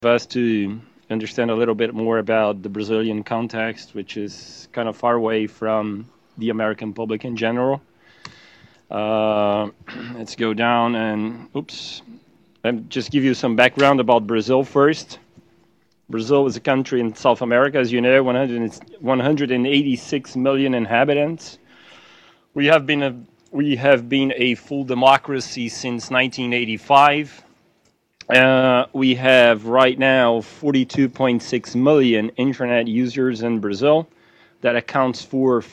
us to understand a little bit more about the Brazilian context, which is kind of far away from the American public in general. Uh, let's go down and, oops, let me just give you some background about Brazil first. Brazil is a country in South America, as you know, 186 million inhabitants. We have been a full democracy since 1985. We have right now 42.6 million internet users in Brazil. That accounts for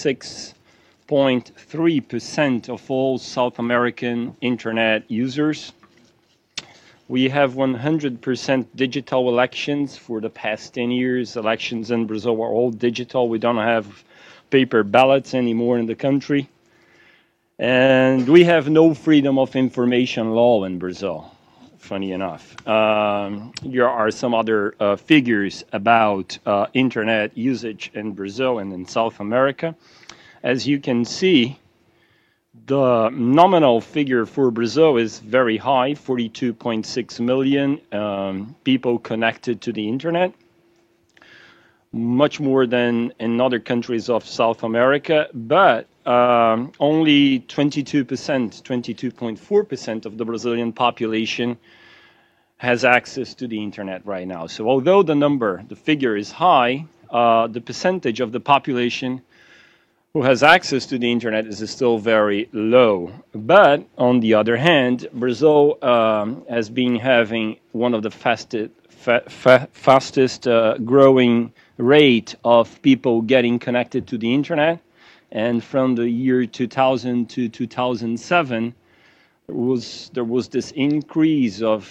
46.3% of all South American internet users. We have 100% digital elections for the past 10 years. Elections in Brazil are all digital. We don't have paper ballots anymore in the country. And we have no freedom of information law in Brazil, funny enough. Here are some other figures about internet usage in Brazil and in South America. As you can see, the nominal figure for Brazil is very high, 42.6 million people connected to the internet, much more than in other countries of South America, but only 22%, 22.4% of the Brazilian population has access to the internet right now. So although the figure is high, the percentage of the population who has access to the internet is still very low. But on the other hand, Brazil has been having one of the fastest growing rate of people getting connected to the internet. And from the year 2000 to 2007, there was this increase of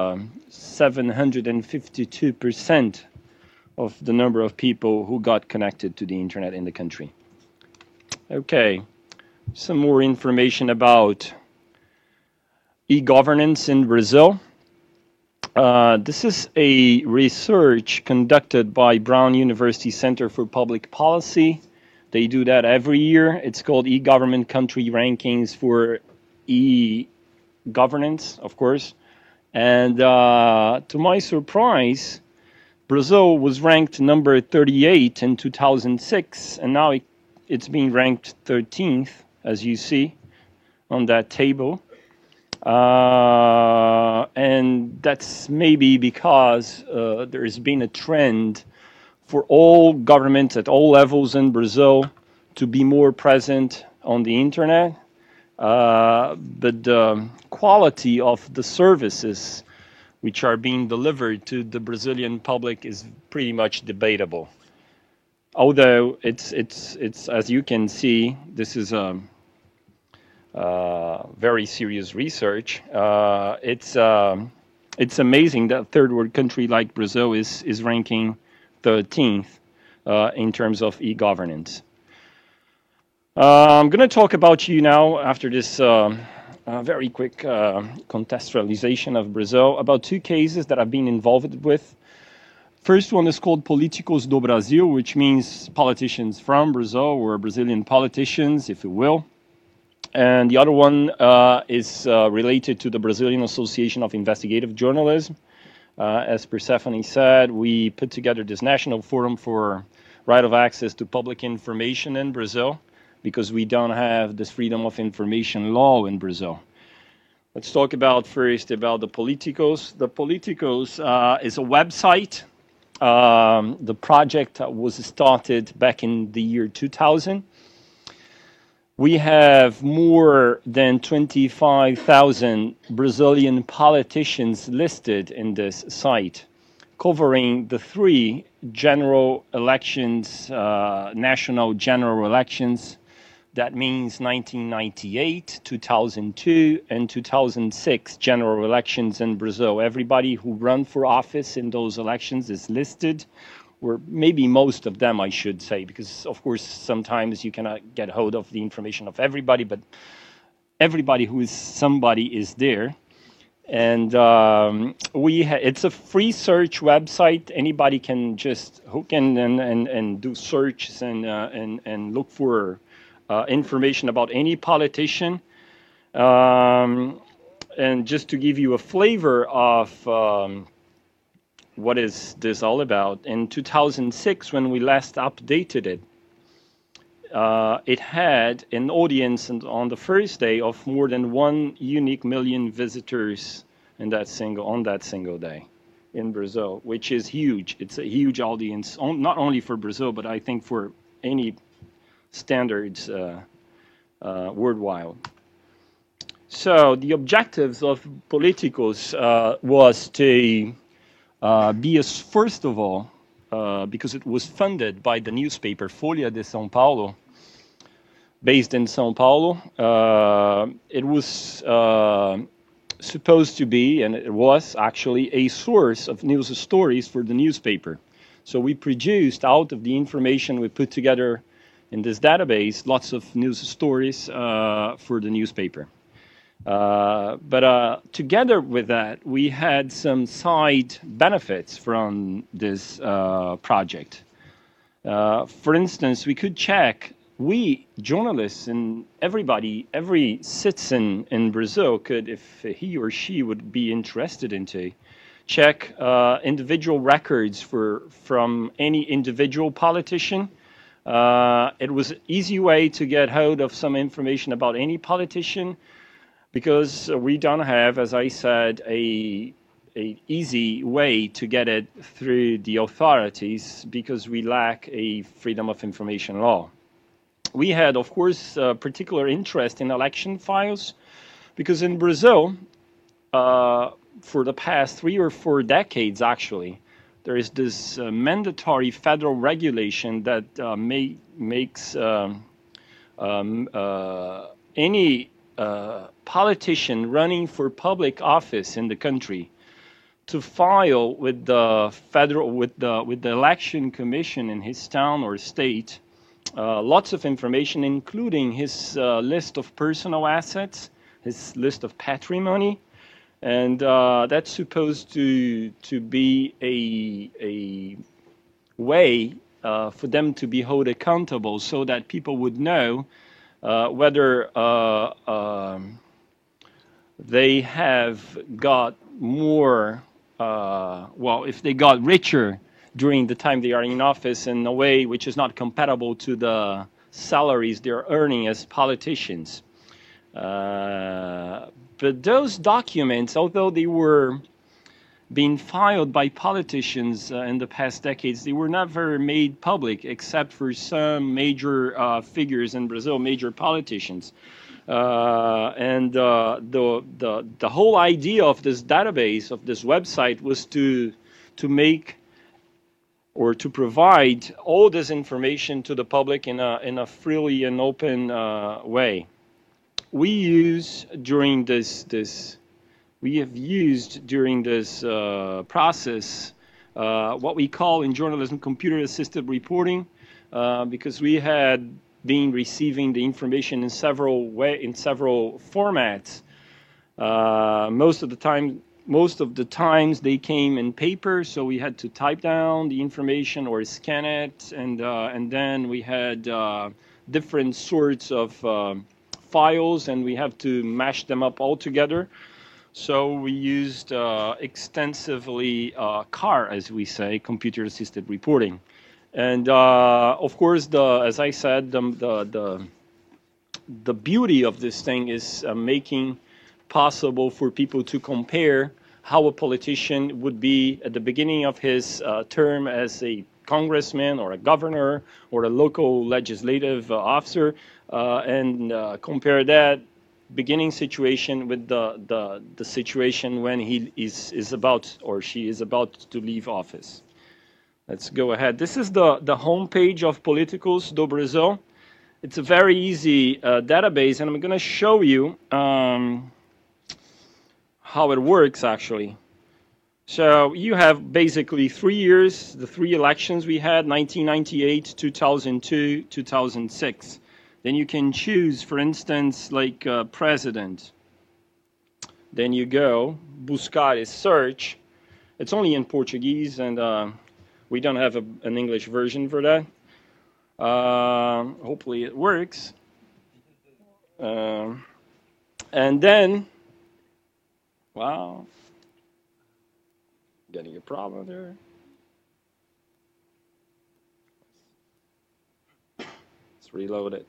752% of the number of people who got connected to the internet in the country. Okay, some more information about e-governance in Brazil. This is a research conducted by Brown University Center for Public Policy. They do that every year. It's called e-government country rankings for e-governance, of course. And to my surprise, Brazil was ranked number 38 in 2006, and now it's being ranked 13th, as you see on that table. And that's maybe because there's been a trend for all governments at all levels in Brazil to be more present on the internet. But the quality of the services which are being delivered to the Brazilian public is pretty much debatable. Although it's as you can see, this is a very serious research. It's amazing that a third world country like Brazil is ranking 13th in terms of e-governance. I'm going to talk about you now after this very quick contextualization of Brazil about two cases that I've been involved with. First one is called Políticos do Brasil, which means politicians from Brazil, or Brazilian politicians, if you will. And the other one is related to the Brazilian Association of Investigative Journalism. As Persephone said, we put together this national forum for right of access to public information in Brazil because we don't have this freedom of information law in Brazil. Let's talk first about the Políticos. The Políticos is a website. The project was started back in the year 2000. We have more than 25,000 Brazilian politicians listed in this site, covering the three general elections, national general elections. That means 1998, 2002, and 2006 general elections in Brazil. Everybody who ran for office in those elections is listed, or maybe most of them, I should say, because, of course, sometimes you cannot get hold of the information of everybody, but everybody who is somebody is there. And it's a free search website. Anybody can just hook in and do searches and look for information about any politician. And just to give you a flavor of what is this all about? In 2006, when we last updated it, it had an audience on the first day of more than 1 unique million visitors on that single day in Brazil, which is huge. It's a huge audience, not only for Brazil, but I think for any standards worldwide. So the objectives of Politicos was to be as, first of all, because it was funded by the newspaper Folha de São Paulo, based in São Paulo. It was supposed to be, and it was actually, a source of news stories for the newspaper. So we produced, out of the information we put together in this database, lots of news stories for the newspaper. But together with that, we had some side benefits from this project. For instance, we could check, we journalists and everybody, every citizen in Brazil could, if he or she would be interested into, check individual records from any individual politician. It was an easy way to get hold of some information about any politician, because we don't have, as I said, a easy way to get it through the authorities, because we lack a freedom of information law. We had, of course, particular interest in election files, because in Brazil, for the past 3 or 4 decades, actually, there is this mandatory federal regulation that makes any politician running for public office in the country to file with the election commission in his town or state lots of information, including his list of personal assets, his list of patrimony, and that's supposed to be a way for them to be held accountable, so that people would know whether they have got more, well, if they got richer during the time they are in office in a way which is not compatible to the salaries they're earning as politicians. But those documents, although they were being filed by politicians in the past decades, they were never made public, except for some major figures in Brazil, major politicians. And the whole idea of this database, of this website, was to make, or to provide, all this information to the public in a freely and open way. We have used during this process what we call in journalism computer-assisted reporting, because we had been receiving the information in several formats. Most of the times they came in paper, so we had to type down the information or scan it, and then we had different sorts of files, and we have to mash them up all together. So we used extensively CAR, as we say, computer-assisted reporting. And of course, as I said, the beauty of this thing is making possible for people to compare how a politician would be at the beginning of his term as a congressman or a governor or a local legislative officer, and compare that beginning situation with the situation when he is about, or she is about to leave office. Let's go ahead. This is the homepage of Politicos do Brasil. It's a very easy database, and I'm going to show you how it works, actually. So you have basically 3 years, the 3 elections we had, 1998, 2002, 2006. Then you can choose, for instance, like president. Then you go, buscar is search. It's only in Portuguese, and we don't have an English version for that. Hopefully it works. And then, wow. getting a problem there. Let's reload it.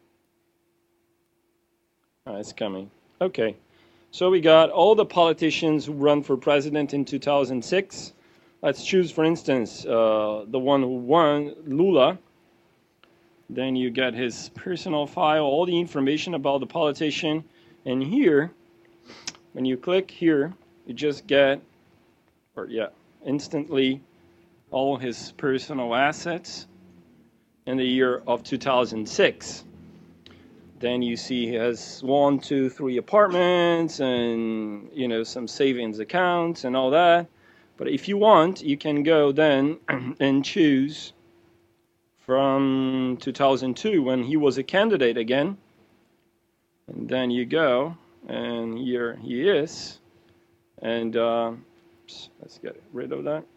It's coming. Okay. So we got all the politicians who run for president in 2006. Let's choose, for instance, the one who won, Lula. Then you get his personal file, all the information about the politician. And here, when you click here, you just get, instantly all his personal assets in the year of 2006. Then you see he has 1, 2, 3 apartments and, you know, some savings accounts and all that. But if you want, you can go then and choose from 2002 when he was a candidate again. And then you go, and here he is. And let's get rid of that.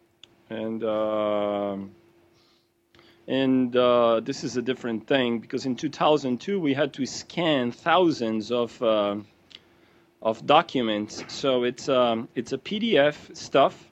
And this is a different thing, because in 2002 we had to scan thousands of documents. So it's a PDF stuff,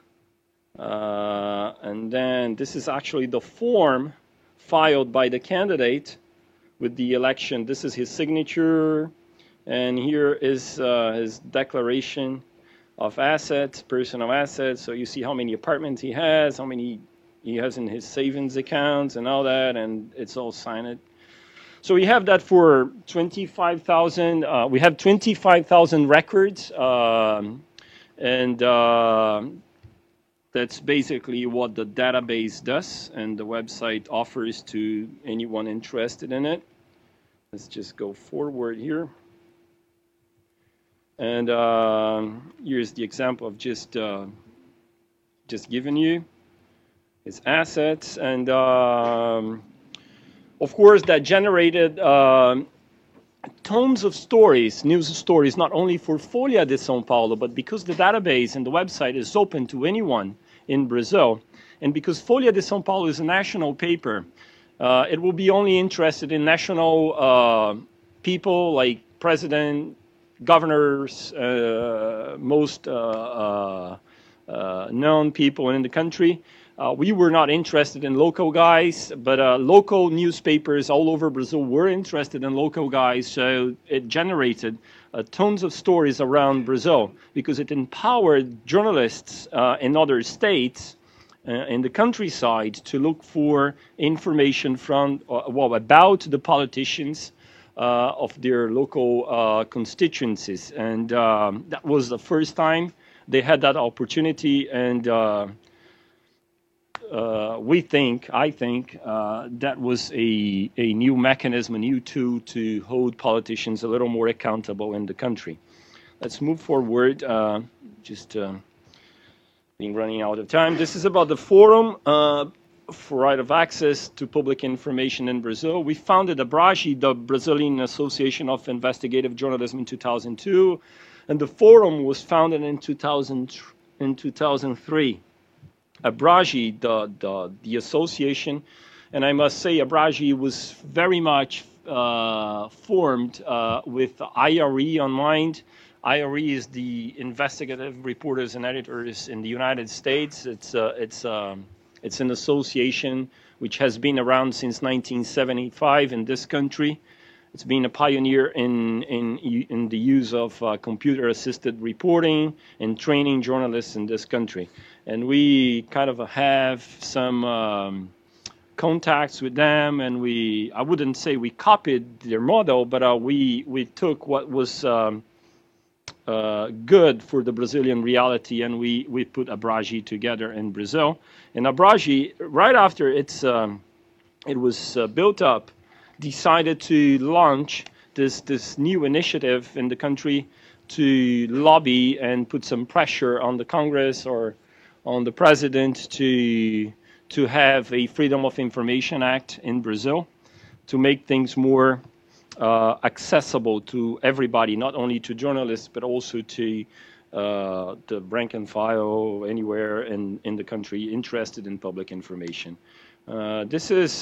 and then this is actually the form filed by the candidate with the election. This is his signature, and here is his declaration of assets, personal assets. So you see how many apartments he has, how many he has in his savings accounts and all that, and it's all signed. So we have that for 25,000. We have 25,000 records, and that's basically what the database does, and the website offers to anyone interested in it. Let's just go forward here. And here's the example of just giving you his assets, and of course that generated tons of stories, news stories, not only for Folha de São Paulo, but because the database and the website is open to anyone in Brazil, and because Folha de São Paulo is a national paper, it will be only interested in national people like president, governors, most known people in the country. We were not interested in local guys, but local newspapers all over Brazil were interested in local guys, so it generated tons of stories around Brazil, because it empowered journalists in other states in the countryside to look for information from, about the politicians of their local constituencies. And that was the first time they had that opportunity, and I think that was a new mechanism, a new tool to hold politicians a little more accountable in the country. Let's move forward, being running out of time. This is about the Forum for Right of Access to Public Information in Brazil. We founded ABRAGE, the Brazilian Association of Investigative Journalism, in 2002, and the Forum was founded in 2003. ABRAGE, the association, and I must say ABRAGE was very much formed with IRE on mind. IRE is the Investigative Reporters and Editors in the United States. It's an association which has been around since 1975 in this country. It's been a pioneer in the use of computer-assisted reporting and training journalists in this country. And we kind of have some contacts with them, and I wouldn't say we copied their model, but we took what was good for the Brazilian reality, and we put ABRAGE together in Brazil. And ABRAGE, right after it was built up, decided to launch this new initiative in the country to lobby and put some pressure on the Congress or on the president to have a Freedom of Information Act in Brazil, to make things more accessible to everybody, not only to journalists, but also to the rank and file anywhere in the country interested in public information. This is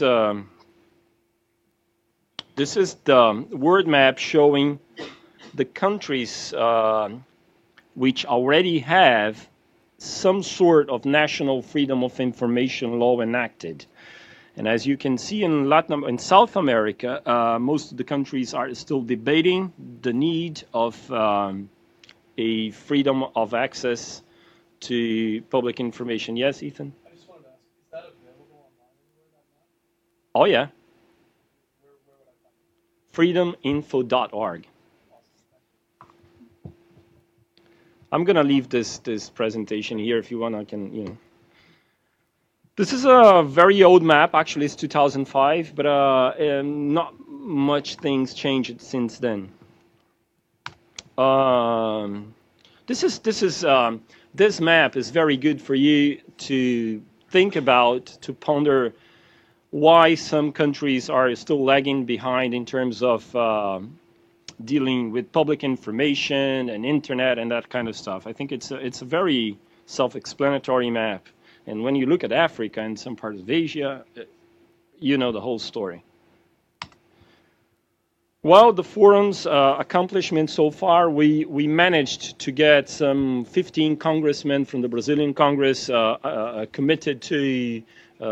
the word map showing the countries which already have some sort of national freedom of information law enacted. And as you can see in South America, most of the countries are still debating the need of a freedom of access to public information. Yes, Ethan? I just wanted to ask, is that available online anywhere, that map? Oh, yeah. Where would I find it? Freedominfo.org. Awesome. I'm going to leave this presentation here. If you want, I can, you know. This is a very old map. Actually, it's 2005, but not much things changed since then. This map is very good for you to think about, to ponder why some countries are still lagging behind in terms of dealing with public information and internet and that kind of stuff. I think it's a very self-explanatory map. And when you look at Africa and some parts of Asia, you know the whole story. Well, the forum's accomplishment so far, we managed to get some 15 congressmen from the Brazilian Congress committed to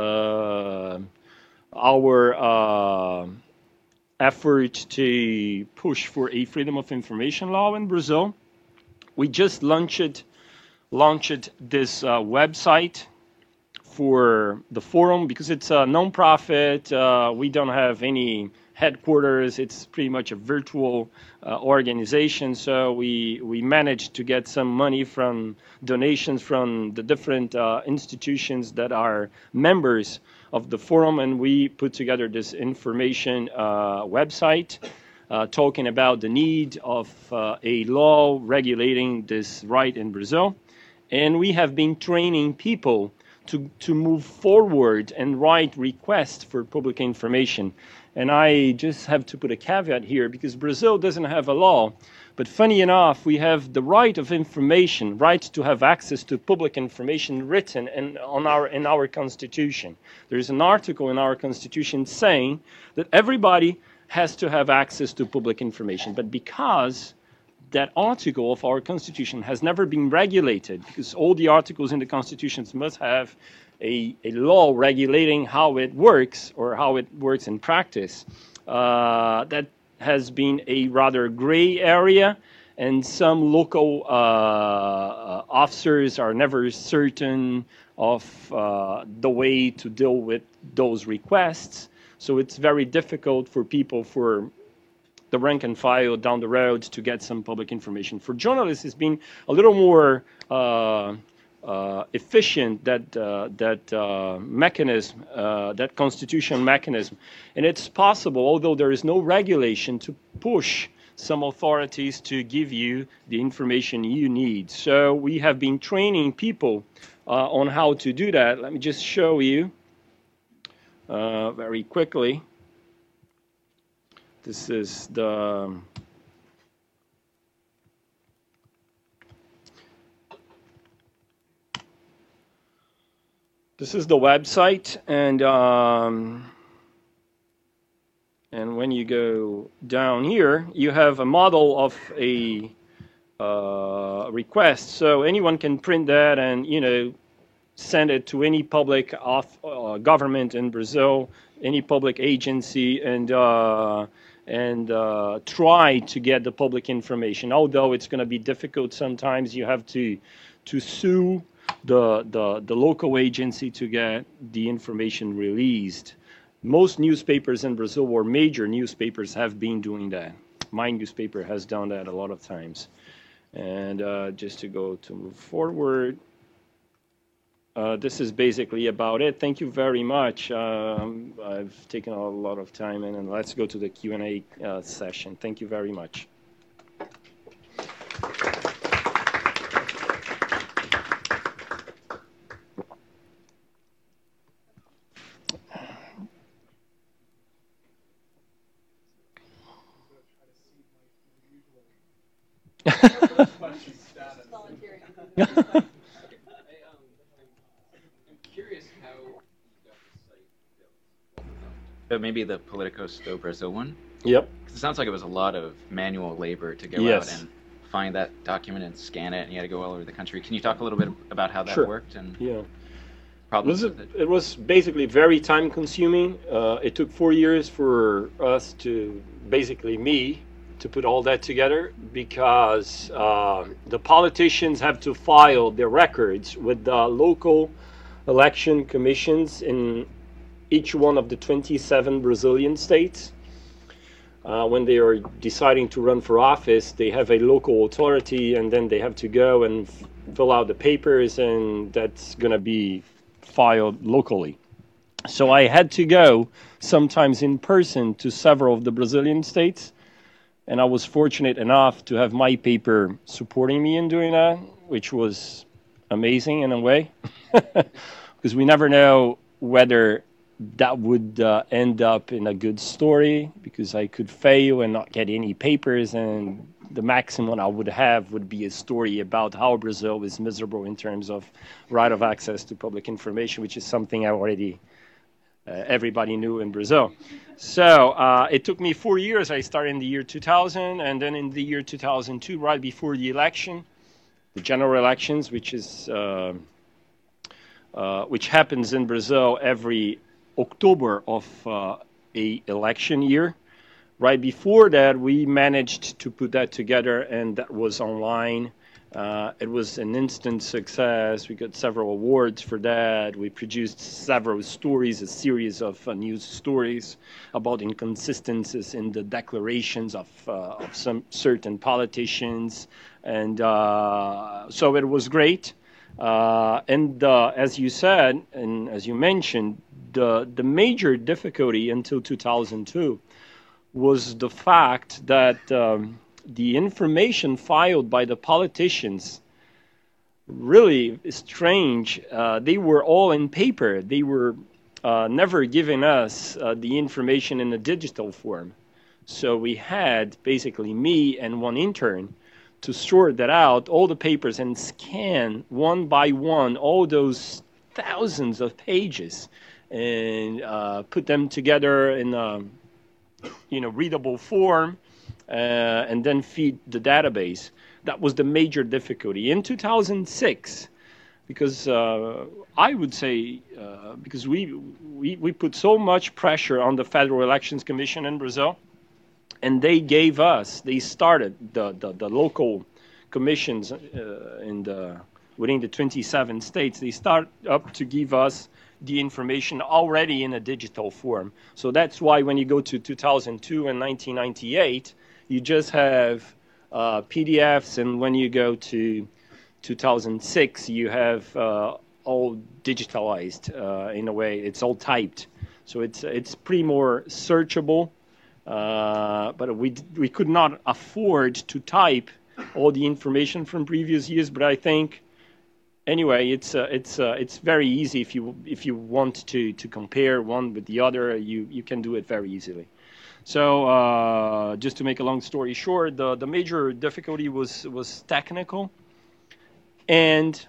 our effort to push for a freedom of information law in Brazil. We just launched this website for the forum because it's a nonprofit. We don't have any headquarters. It's pretty much a virtual organization. So we managed to get some money from donations from the different institutions that are members of the forum, and we put together this information website talking about the need of a law regulating this right in Brazil. And we have been training people to move forward and write requests for public information. And I just have to put a caveat here because Brazil doesn't have a law. But funny enough, we have the right of information, right to have access to public information written in our Constitution. There's an article in our Constitution saying that everybody has to have access to public information. But because that article of our Constitution has never been regulated, because all the articles in the Constitutions must have a law regulating how it works or how it works in practice. That has been a rather gray area, and some local officers are never certain of the way to deal with those requests. So it's very difficult for people, for the rank and file down the road to get some public information. For journalists, it's been a little more efficient, that mechanism, that constitutional mechanism. And it's possible, although there is no regulation, to push some authorities to give you the information you need. So we have been training people on how to do that. Let me just show you very quickly. This is the website, and when you go down here, you have a model of a request. So anyone can print that and send it to any public government in Brazil, any public agency, and try to get the public information. Although it's going to be difficult sometimes, you have to sue the local agency to get the information released. Most newspapers in Brazil, or major newspapers, have been doing that. My newspaper has done that a lot of times. And just to move forward, this is basically about it. Thank you very much. I've taken a lot of time, and let's go to the Q&A session. Thank you very much. Maybe the Politicos do Brasil one? Yep. Because it sounds like it was a lot of manual labor to go Yes. out and find that document and scan it, and you had to go all over the country. Can you talk a little bit about how that Sure. worked and Yeah. problems with it? It was basically very time consuming. It took 4 years for us to, basically me, to put all that together because the politicians have to file their records with the local election commissions in each one of the 27 Brazilian states. When they are deciding to run for office, they have a local authority, and then they have to go and fill out the papers, and that's going to be filed locally. So I had to go sometimes in person to several of the Brazilian states, and I was fortunate enough to have my paper supporting me in doing that, which was amazing in a way, because we never know whether that would end up in a good story, because I could fail and not get any papers, and the maximum I would have would be a story about how Brazil is miserable in terms of right of access to public information, which is something I already everybody knew in Brazil. So it took me 4 years. I started in the year 2000, and then in the year 2002, right before the election, the general elections, which happens in Brazil every October of a election year. Right before that, we managed to put that together, and that was online. It was an instant success. We got several awards for that. We produced several stories, a series of news stories about inconsistencies in the declarations of some certain politicians. And so it was great. And as you said, and as you mentioned, the major difficulty until 2002 was the fact that the information filed by the politicians really strange. They were all in paper. They were never giving us the information in a digital form. So we had basically me and one intern to sort that out, all the papers, and scan one by one all those thousands of pages and put them together in a readable form, and then feed the database. That was the major difficulty. In 2006, because I would say, because we put so much pressure on the Federal Elections Commission in Brazil, and they started the local commissions within the 27 states. They start up to give us the information already in a digital form. So that's why when you go to 2002 and 1998, you just have PDFs, and when you go to 2006, you have all digitalized in a way. It's all typed, so it's pretty more searchable. But we could not afford to type all the information from previous years. But I think anyway, it's very easy if you want to compare one with the other. You can do it very easily. So just to make a long story short, the major difficulty was technical and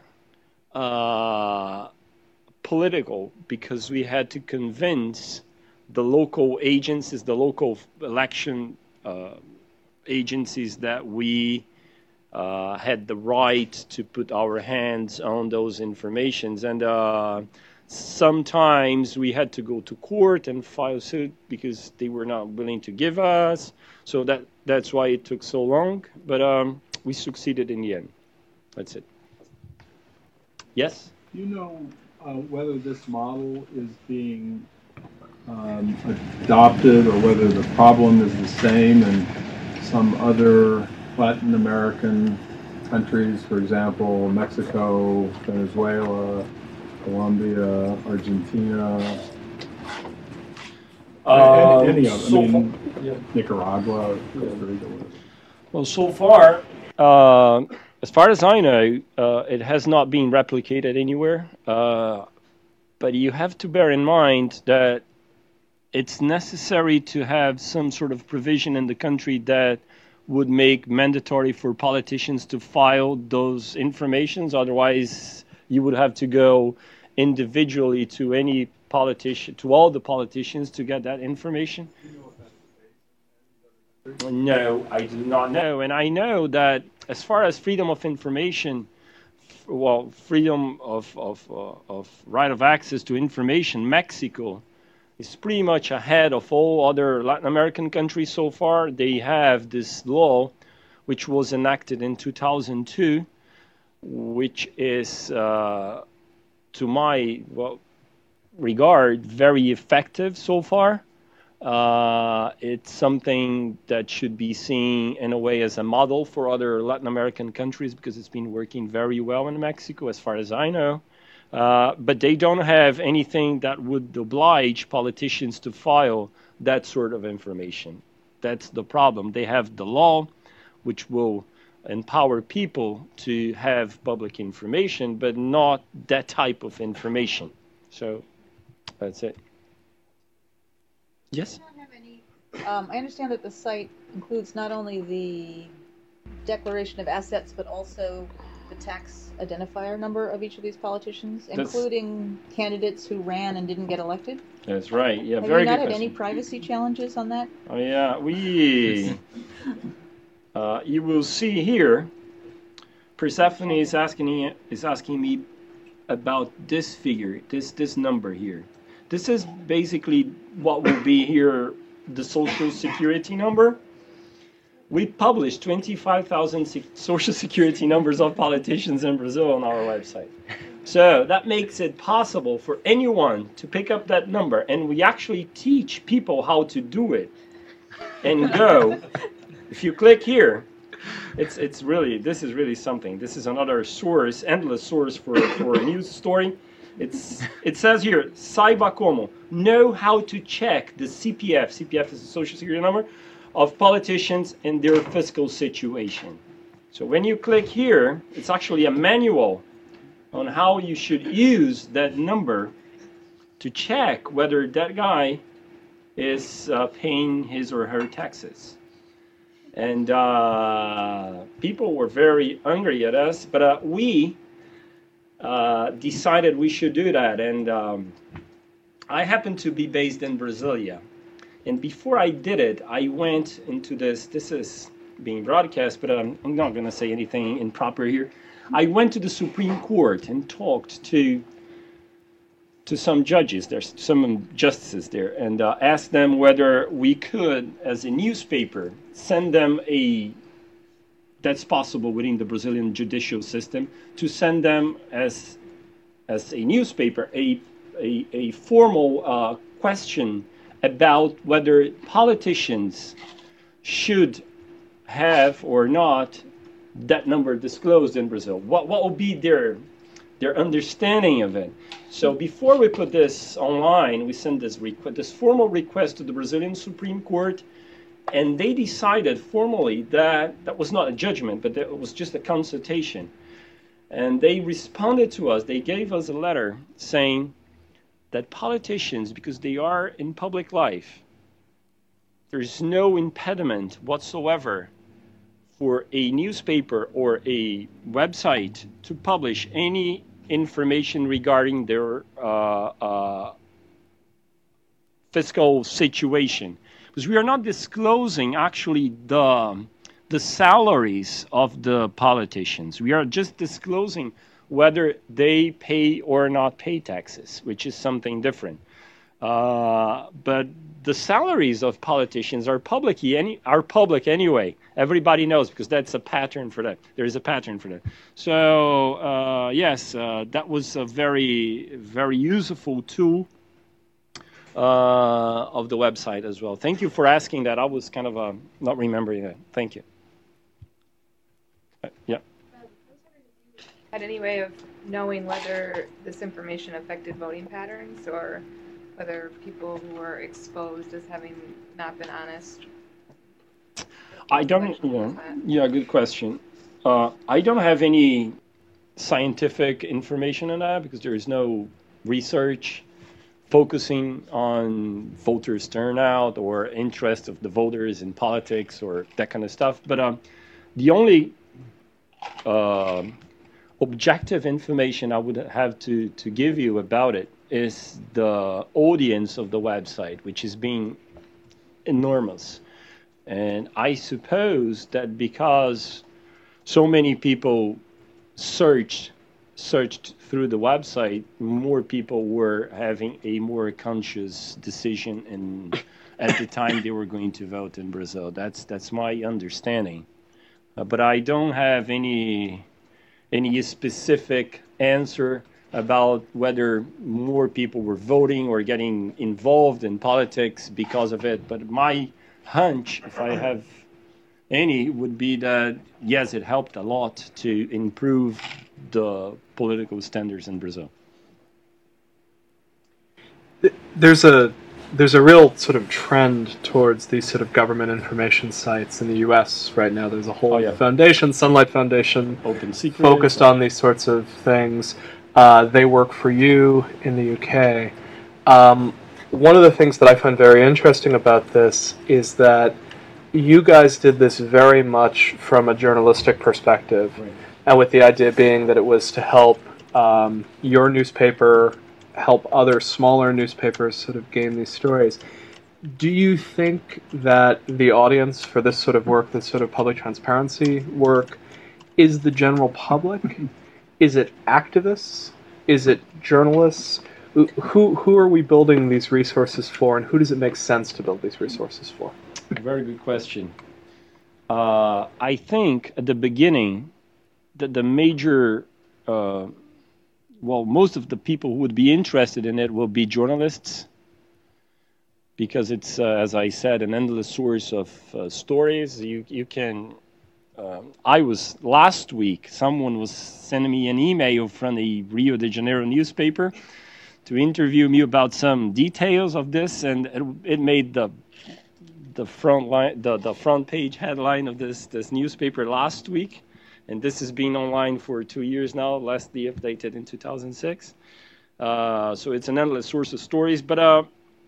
political, because we had to convince the local agencies, the local election agencies, that we had the right to put our hands on those informations. And sometimes we had to go to court and file suit because they were not willing to give us. So that's why it took so long. But we succeeded in the end. That's it. Yes? Do you know whether this model is being adopted, or whether the problem is the same in some other Latin American countries, for example, Mexico, Venezuela, Colombia, Argentina, any of them, Nicaragua, Costa Rica. Well, so far, as far as I know, it has not been replicated anywhere. But you have to bear in mind that it's necessary to have some sort of provision in the country that would make mandatory for politicians to file those informations. Otherwise, you would have to go individually to any politician, to all the politicians, to get that information. No, I do not know. And I know that as far as freedom of information, well, freedom of right of access to information, Mexico is pretty much ahead of all other Latin American countries so far. They have this law, which was enacted in 2002, which is, to my regard, very effective so far. It's something that should be seen in a way as a model for other Latin American countries because it's been working very well in Mexico, as far as I know. But they don't have anything that would oblige politicians to file that sort of information. That's the problem. They have the law, which will empower people to have public information, but not that type of information. So that's it. Yes? I understand that the site includes not only the declaration of assets, but also the tax identifier number of each of these politicians, including candidates who ran and didn't get elected. That's right. Yeah, Have very you not good had question. any privacy challenges on that? Oh yeah, you will see here. Persephone is asking me about this figure, this number here. This is basically what will be here the Social Security number. We published 25,000 Social Security numbers of politicians in Brazil on our website. So that makes it possible for anyone to pick up that number, and we actually teach people how to do it. And go, if you click here, it's really, this is really something. This is another source, endless source for a news story. It says here, saiba como, know how to check the CPF. CPF is the Social Security number of politicians and their fiscal situation. So when you click here, it's actually a manual on how you should use that number to check whether that guy is paying his or her taxes. And people were very angry at us, but we decided we should do that. And I happen to be based in Brasilia. And before I did it, I went into this is being broadcast, but I'm not going to say anything improper here. I went to the Supreme Court and talked to some judges, there's some justices there, and asked them whether we could, as a newspaper, send them that's possible within the Brazilian judicial system, to send them as a newspaper a formal question about whether politicians should have or not that number disclosed in Brazil. What will be their understanding of it? So before we put this online, we sent this formal request to the Brazilian Supreme Court, and they decided formally that was not a judgment, but that it was just a consultation. And they responded to us. They gave us a letter saying that politicians, because they are in public life, there's no impediment whatsoever for a newspaper or a website to publish any information regarding their fiscal situation. Because we are not disclosing actually the salaries of the politicians. We are just disclosing whether they pay or not pay taxes, which is something different. But the salaries of politicians are public anyway. Everybody knows, because that's a pattern for that. There is a pattern for that. So yes, that was a very, very useful tool of the website as well. Thank you for asking that. I was kind of not remembering that. Thank you. Yeah. Had any way of knowing whether this information affected voting patterns, or whether people who were exposed as having not been honest? I don't. Yeah, good question. I don't have any scientific information on that because there is no research focusing on voters' turnout or interest of the voters in politics or that kind of stuff. But the only objective information I would have to give you about it is the audience of the website, which is being enormous. And I suppose that because so many people searched through the website, more people were having a more conscious decision at the time they were going to vote in Brazil. That's my understanding. But I don't have any specific answer about whether more people were voting or getting involved in politics because of it. But my hunch, if I have any, would be that yes, it helped a lot to improve the political standards in Brazil. There's a real sort of trend towards these sort of government information sites in the U.S. right now. There's a whole foundation, Sunlight Foundation, Open Secret, focused on these sorts of things. They work for you in the UK. One of the things that I find very interesting about this is that you guys did this very much from a journalistic perspective, Right. and with the idea being that it was to help your newspaper help other smaller newspapers sort of gain these stories. Do you think that the audience for this sort of work, this sort of public transparency work, is the general public? Is it activists? Is it journalists? Who are we building these resources for, and who does it make sense to build these resources for? Very good question. I think at the beginning that the major, most of the people who would be interested in it will be journalists, because it's, as I said, an endless source of stories. You can. Last week, someone was sending me an email from the Rio de Janeiro newspaper to interview me about some details of this, and it made the front page headline of this newspaper last week, and this has been online for 2 years now, lastly updated in 2006. So it's an endless source of stories, but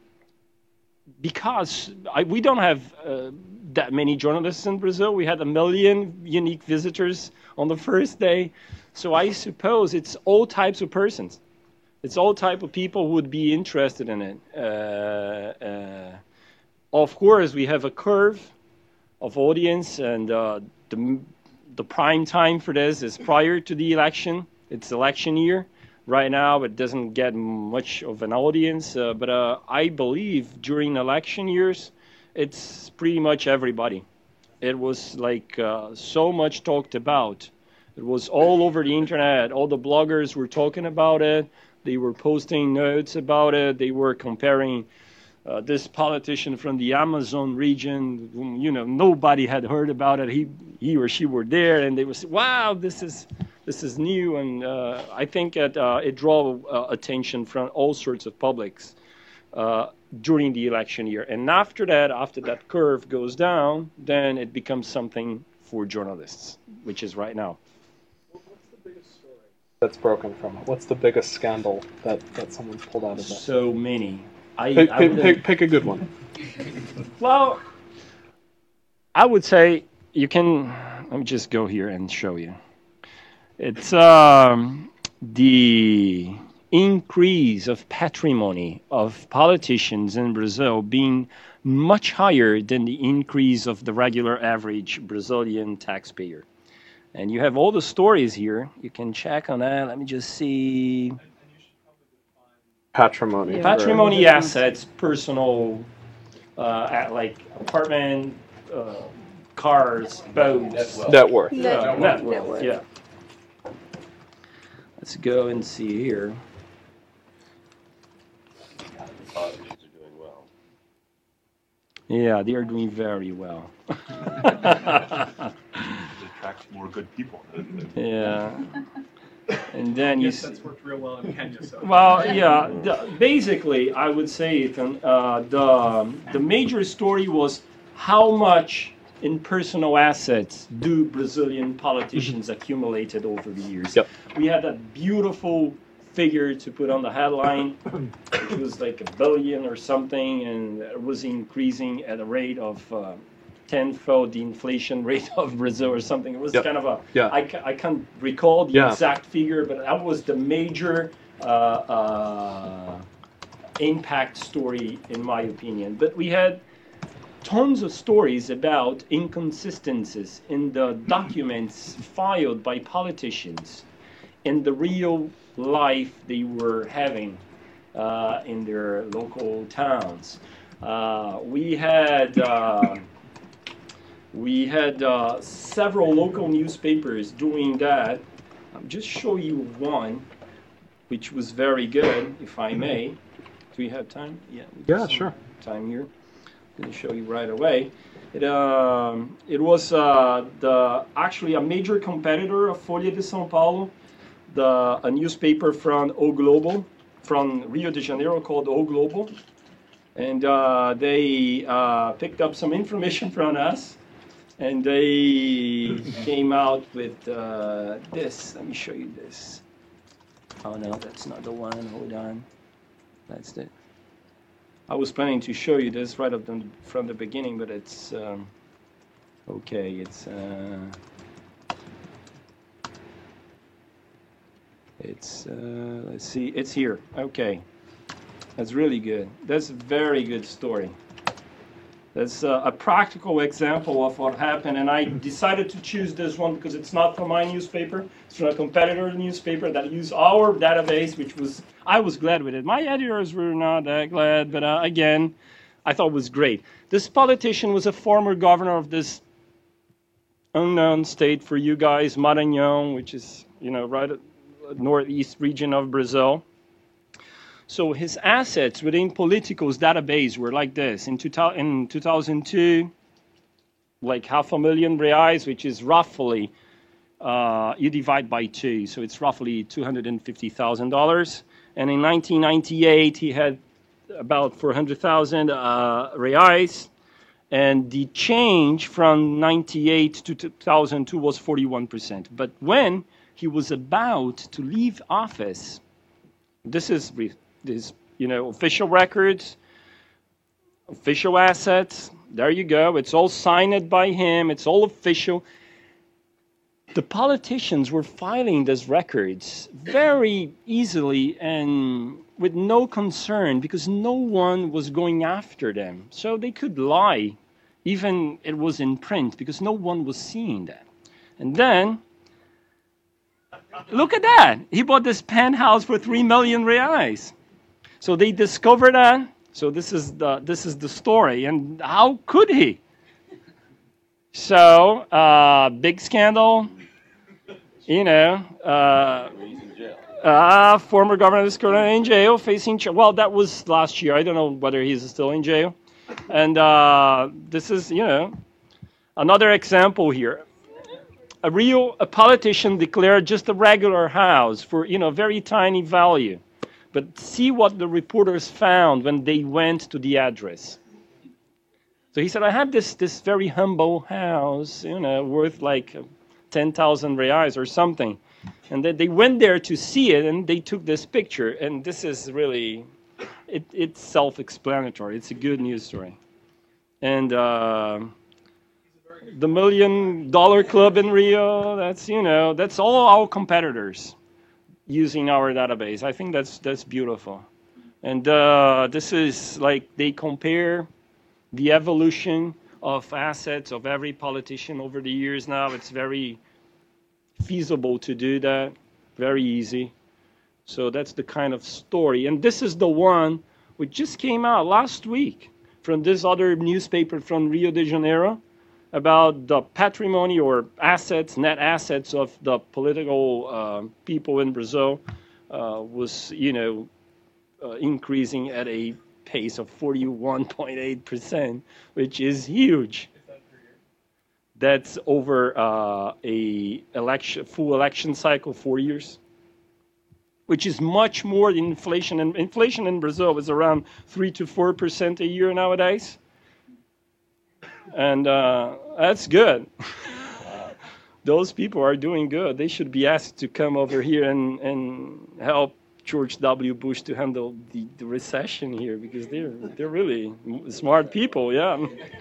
because we don't have that many journalists in Brazil, we had 1 million unique visitors on the first day, so I suppose it's all types of persons. It's all type of people who would be interested in it. Of course, we have a curve of audience, and the prime time for this is prior to the election. It's election year. Right now, it doesn't get much of an audience, but I believe during election years, it's pretty much everybody. It was like so much talked about. It was all over the internet. All the bloggers were talking about it. They were posting notes about it. They were comparing this politician from the Amazon region, whom, nobody had heard about it. He or she were there, and they would say, "Wow, this is new." And I think it drew attention from all sorts of publics during the election year. And after that curve goes down, then it becomes something for journalists, which is right now. That's broken from it? What's the biggest scandal that someone's pulled out of that? So many. Pick a good one. Well, I would say you can. Let me just go here and show you. It's the increase of patrimony of politicians in Brazil being much higher than the increase of the regular average Brazilian taxpayer. And you have all the stories here. You can check on that. Let me just see. Patrimony. Yeah. Patrimony, assets, personal, like apartment, cars, boats. Net worth. Net worth, yeah. Let's go and see here. Politicians are doing well. Yeah, they are doing very well. It attracts more good people. Yeah. And then Yes, that's worked real well in Kenya. So. Well, yeah. Basically, I would say, Ethan, the major story was how much in personal assets do Brazilian politicians accumulated over the years. Yep. We had a beautiful figure to put on the headline, which was like $1 billion or something, and it was increasing at a rate of tenfold the inflation rate of Brazil or something. It was Yep. kind of a, Yeah. I can't recall the Yeah. exact figure, but that was the major impact story in my opinion. But we had tons of stories about inconsistencies in the documents filed by politicians in the real life they were having in their local towns. We had several local newspapers doing that. I'll just show you one, which was very good, if I may. Do we have time? Yeah. Yeah, sure. Time here. I'm going to show you right away. It was actually a major competitor of Folha de São Paulo, a newspaper from O Globo, from Rio de Janeiro called O Globo. And they picked up some information from us, and they came out with this. Let me show you this. Oh no, that's not the one. Hold on. That's it. I was planning to show you this right up from the beginning, but it's okay. It's let's see. It's here. Okay, that's really good. That's a very good story. That's a practical example of what happened, and I decided to choose this one because it's not from my newspaper. It's from a competitor newspaper that used our database, I was glad with it. My editors were not that glad, but again, I thought it was great. This politician was a former governor of this unknown state for you guys, Maranhão, which is, right at the northeast region of Brazil. So his assets within Politico's database were like this. In 2002, like R$500,000, which is roughly, you divide by 2, so it's roughly $250,000. And in 1998, he had about 400,000 reais. And the change from 98 to 2002 was 41%. But when he was about to leave office, this is official records, official assets. There you go. It's all signed by him. It's all official. The politicians were filing these records very easily and with no concern because no one was going after them. So they could lie, even it was in print, because no one was seeing that. And then, look at that. He bought this penthouse for 3 million reais. So they discovered that. So this is the story. And how could he? So big scandal. Former governor is currently in jail, facing. Well, that was last year. I don't know whether he's still in jail. And this is another example here. A politician declared just a regular house for very tiny value. But see what the reporters found when they went to the address. So he said, I have this very humble house, worth like 10,000 reais or something. And then they went there to see it, and they took this picture. And this is really, it's self-explanatory. It's a good news story. And the $1 Million Club in Rio, that's all our competitors using our database. I think that's beautiful. And this is like they compare the evolution of assets of every politician over the years now. It's very feasible to do that, very easy. So that's the kind of story. And this is the one which just came out last week from this other newspaper from Rio de Janeiro about the patrimony or assets, net assets of the political people in Brazil was, increasing at a pace of 41.8%, which is huge. That's over a full election cycle, 4 years, which is much more than inflation. And inflation in Brazil is around 3 to 4% a year nowadays. And that's good. Those people are doing good. They should be asked to come over here and help George W. Bush to handle the recession here, because they're really smart people, yeah.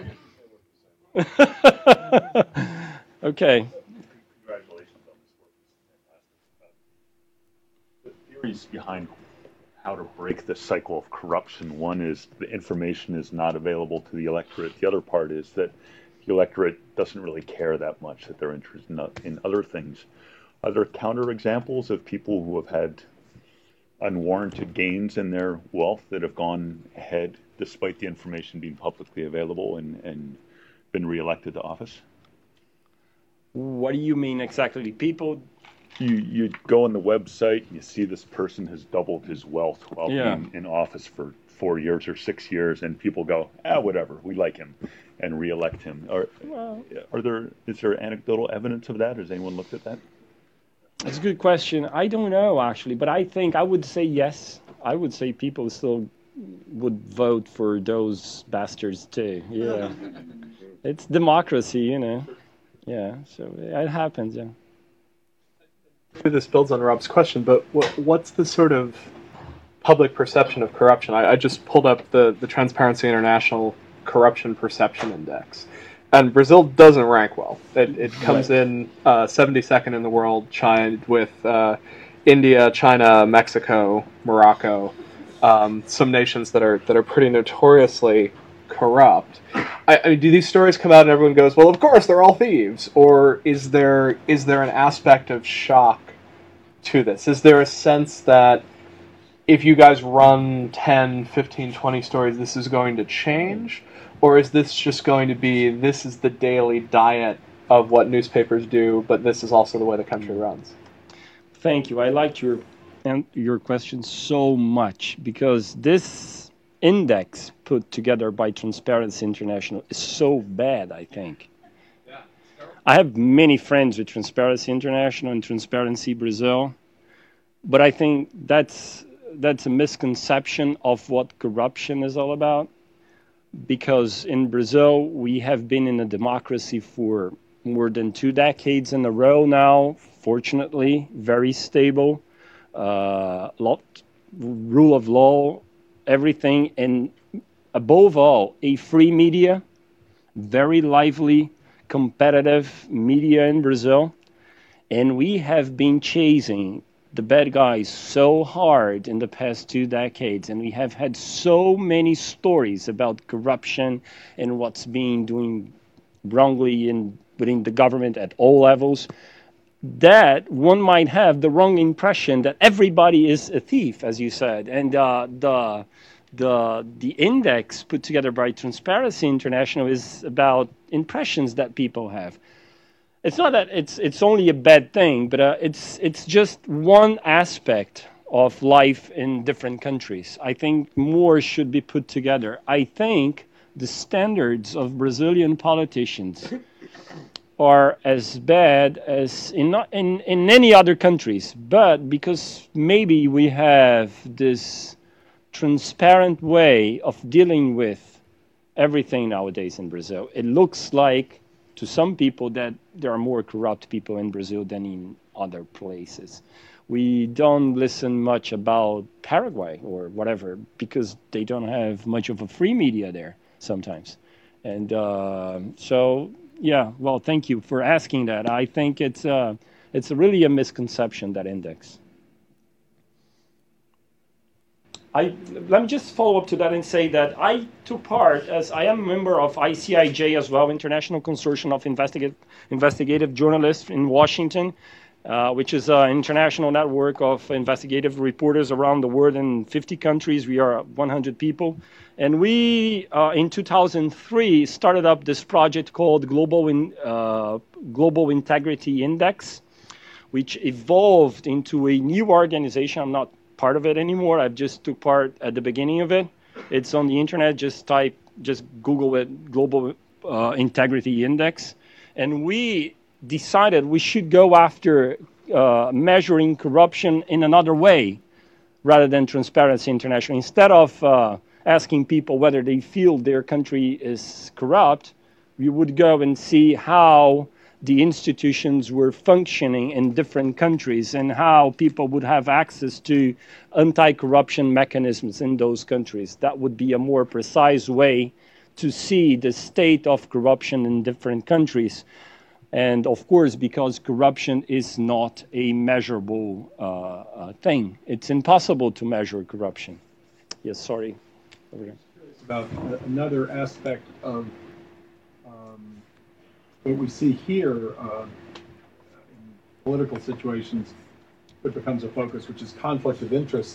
Okay. Congratulations on this work. It's fantastic. The theories behind how to break the cycle of corruption. One is the information is not available to the electorate. The other part is that the electorate doesn't really care that much, that they're interested in other things. Are there counterexamples of people who have had unwarranted gains in their wealth that have gone ahead despite the information being publicly available and been reelected to office? What do you mean exactly? People... You go on the website and you see this person has doubled his wealth while being in office for 4 years or 6 years, and people go, whatever, we like him, and reelect him. Is there anecdotal evidence of that? Has anyone looked at that? That's a good question. I don't know, actually, but I think I would say yes. I would say people still would vote for those bastards too. Yeah. It's democracy, you know. Yeah, so it happens, yeah. Maybe this builds on Rob's question, but what's the sort of public perception of corruption? I just pulled up the Transparency International Corruption Perception Index, and Brazil doesn't rank well. It comes in 72nd in the world, China with India, China, Mexico, Morocco, some nations that are pretty notoriously corrupt. I mean, do these stories come out and everyone goes, well, of course, they're all thieves? Or is there an aspect of shock to this? Is there a sense that if you guys run 10, 15, 20 stories, this is going to change? Or is this just going to be, this is the daily diet of what newspapers do, but this is also the way the country runs? Thank you. I liked your question so much, because this index put together by Transparency International is so bad, I think. I have many friends with Transparency International and Transparency Brazil, but I think that's a misconception of what corruption is all about, because in Brazil we have been in a democracy for more than 2 decades in a row now, fortunately, very stable, rule of law, everything, and above all, a free media, very lively, competitive media in Brazil. And we have been chasing the bad guys so hard in the past 2 decades, and we have had so many stories about corruption and what's being doing wrongly within the government at all levels, that one might have the wrong impression that everybody is a thief, as you said. And the index put together by Transparency International is about impressions that people have. It's not that it's only a bad thing, but it's just one aspect of life in different countries. I think more should be put together. I think the standards of Brazilian politicians are as bad as in any other countries, but because maybe we have this transparent way of dealing with everything nowadays in Brazil, it looks like to some people that there are more corrupt people in Brazil than in other places. We don't listen much about Paraguay or whatever because they don't have much of a free media there sometimes. And so, yeah, well, thank you for asking that. I think it's really a misconception, that index. Let me just follow up to that and say that I took part, as I am a member of ICIJ as well, International Consortium of Investigative Journalists in Washington, which is an international network of investigative reporters around the world in 50 countries. We are 100 people. And we, in 2003, started up this project called Global Integrity Index, which evolved into a new organization. I'm not part of it anymore. I just took part at the beginning of it. It's on the internet. Just Google it, Global Integrity Index. And we decided we should go after measuring corruption in another way rather than Transparency International. Instead of asking people whether they feel their country is corrupt, we would go and see how the institutions were functioning in different countries and how people would have access to anti-corruption mechanisms in those countries. That would be a more precise way to see the state of corruption in different countries. And of course, because corruption is not a measurable thing, it's impossible to measure corruption. Yes, sorry. Over there. It's about another aspect of what we see here in political situations, it becomes a focus, which is conflict of interest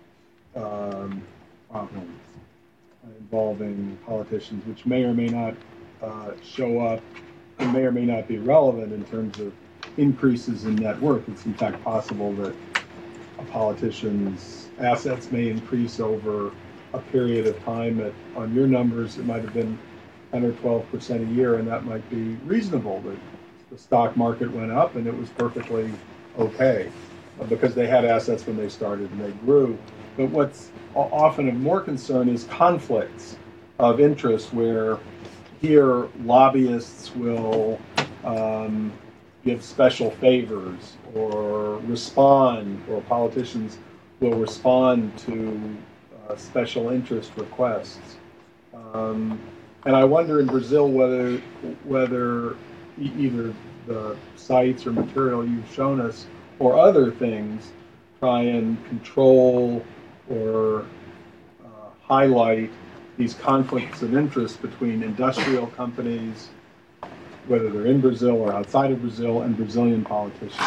problems involving politicians, which may or may not show up and may or may not be relevant in terms of increases in net worth. It's in fact possible that a politician's assets may increase over a period of time. On your numbers, it might have been 10 or 12% a year, and that might be reasonable. That the stock market went up and it was perfectly okay because they had assets when they started and they grew. But what's often of more concern is conflicts of interest, where here lobbyists will give special favors or respond, or politicians will respond to special interest requests. And I wonder in Brazil whether either the sites or material you've shown us or other things try and control or highlight these conflicts of interest between industrial companies, whether they're in Brazil or outside of Brazil, and Brazilian politicians.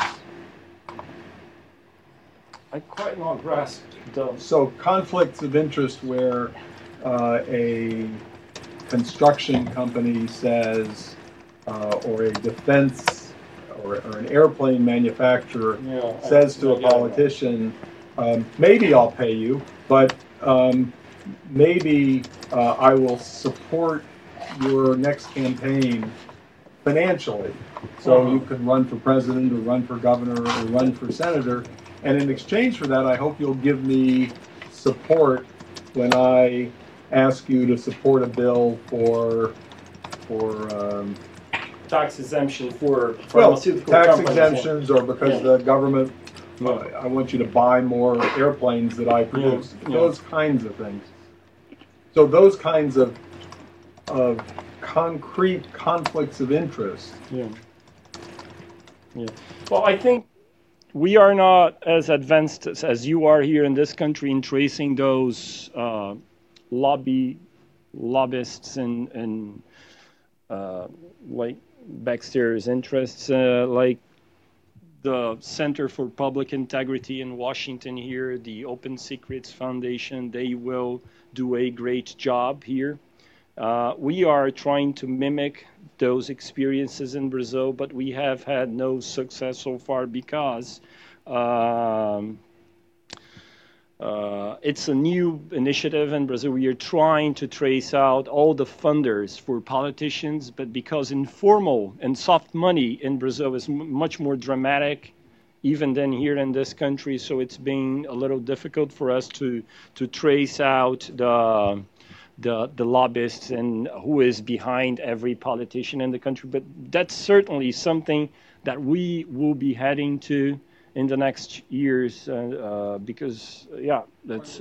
I quite not grasp those. So conflicts of interest where a construction company says, or a defense or an airplane manufacturer says to a politician, maybe I'll pay you, but maybe I will support your next campaign financially. So you can run for president or run for governor or run for senator. And in exchange for that, I hope you'll give me support when I ask you to support a bill for tax exemption for well, pharmaceutical tax companies. exemptions, or because the government, I want you to buy more airplanes that I produce. Those kinds of things. So those kinds of concrete conflicts of interest. Yeah. Well, I think we are not as advanced as you are here in this country in tracing those lobbyists and like Baxter's interests, like the Center for Public Integrity in Washington here, the Open Secrets Foundation. They will do a great job here. We are trying to mimic those experiences in Brazil, but we have had no success so far because it's a new initiative in Brazil. We are trying to trace out all the funders for politicians, but because informal and soft money in Brazil is much more dramatic even than here in this country, so it's been a little difficult for us to trace out the lobbyists and who is behind every politician in the country. But that's certainly something that we will be heading to in the next years, because that's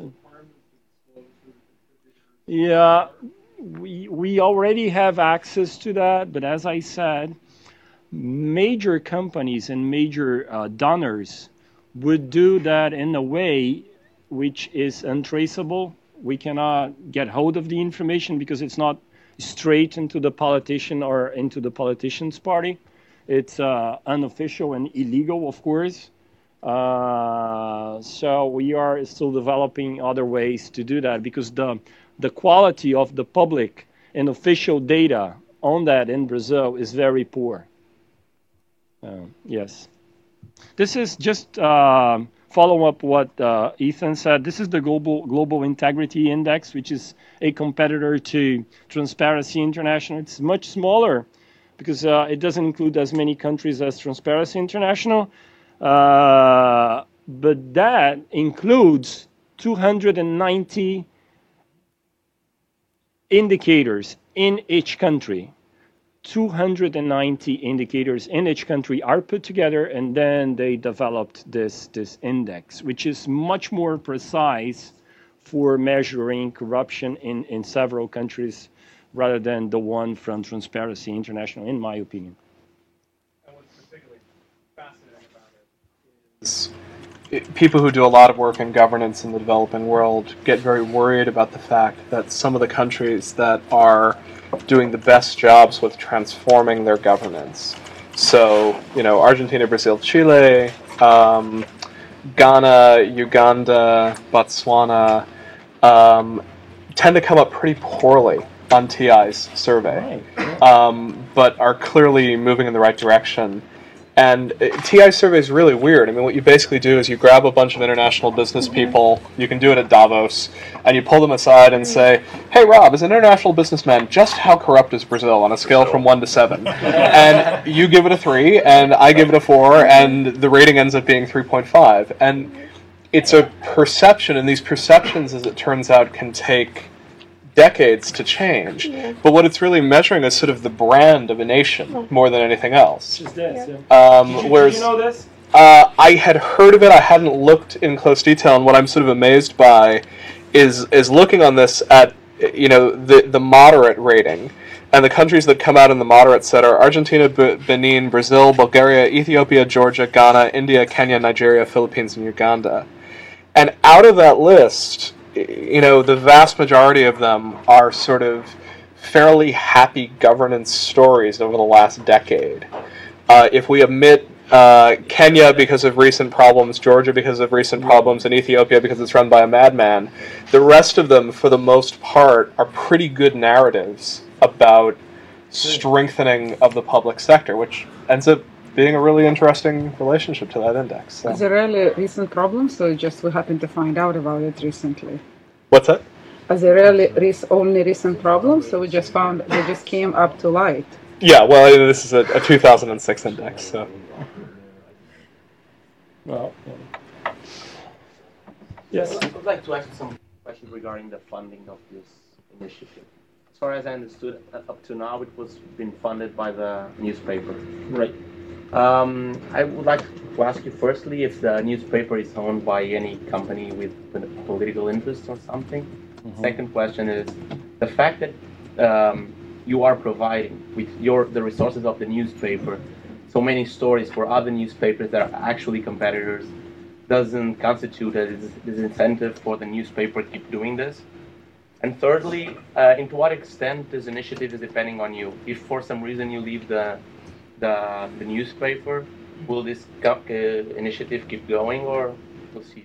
we already have access to that. But as I said, major companies and major donors would do that in a way which is untraceable. We cannot get hold of the information because it's not straight into the politician or into the politician's party. It's unofficial and illegal, of course. So we are still developing other ways to do that, because the quality of the public and official data on that in Brazil is very poor. Yes. This is just follow up what Ethan said. This is the Global Integrity Index, which is a competitor to Transparency International. It's much smaller because it doesn't include as many countries as Transparency International. But that includes 290 indicators in each country. 290 indicators in each country are put together, and then they developed this index, which is much more precise for measuring corruption in several countries rather than the one from Transparency International, in my opinion. people who do a lot of work in governance in the developing world get very worried about the fact that some of the countries that are doing the best jobs with transforming their governance, so, Argentina, Brazil, Chile, Ghana, Uganda, Botswana, tend to come up pretty poorly on TI's survey, but are clearly moving in the right direction. And TI survey is really weird. I mean, what you basically do is you grab a bunch of international business people, you can do it at Davos, and you pull them aside and say, hey, Rob, as an international businessman, just how corrupt is Brazil on a scale from 1 to 7? And you give it a 3, and I give it a 4, and the rating ends up being 3.5. And it's a perception, and these perceptions, as it turns out, can take decades to change. Yeah. But what it's really measuring is sort of the brand of a nation more than anything else. Just this, Did you know this? I had heard of it. I hadn't looked in close detail, and what I'm sort of amazed by is looking on this at the moderate rating. And the countries that come out in the moderate set are Argentina, Benin, Brazil, Bulgaria, Ethiopia, Georgia, Ghana, India, Kenya, Nigeria, Philippines, and Uganda. And out of that list, the vast majority of them are sort of fairly happy governance stories over the last decade. If we omit Kenya because of recent problems, Georgia because of recent problems, and Ethiopia because it's run by a madman, the rest of them, for the most part, are pretty good narratives about strengthening of the public sector, which ends up being a really interesting relationship to that index. So. Is there really recent problems, or just we happen to find out about it recently? What's that? Are there really only recent problems, so we just found they just came up to light? Yeah, well, this is a 2006 index, so. Well, yes. I would like to ask some questions regarding the funding of this initiative. As far as I understood, up to now, it was being funded by the newspaper. Right. I would like to ask you firstly if the newspaper is owned by any company with political interest or something. Mm-hmm. Second question is the fact that you are providing with the resources of the newspaper so many stories for other newspapers that are actually competitors doesn't constitute a disincentive for the newspaper to keep doing this. And thirdly, to what extent this initiative is depending on you? If for some reason you leave the newspaper, will this initiative keep going or will cease?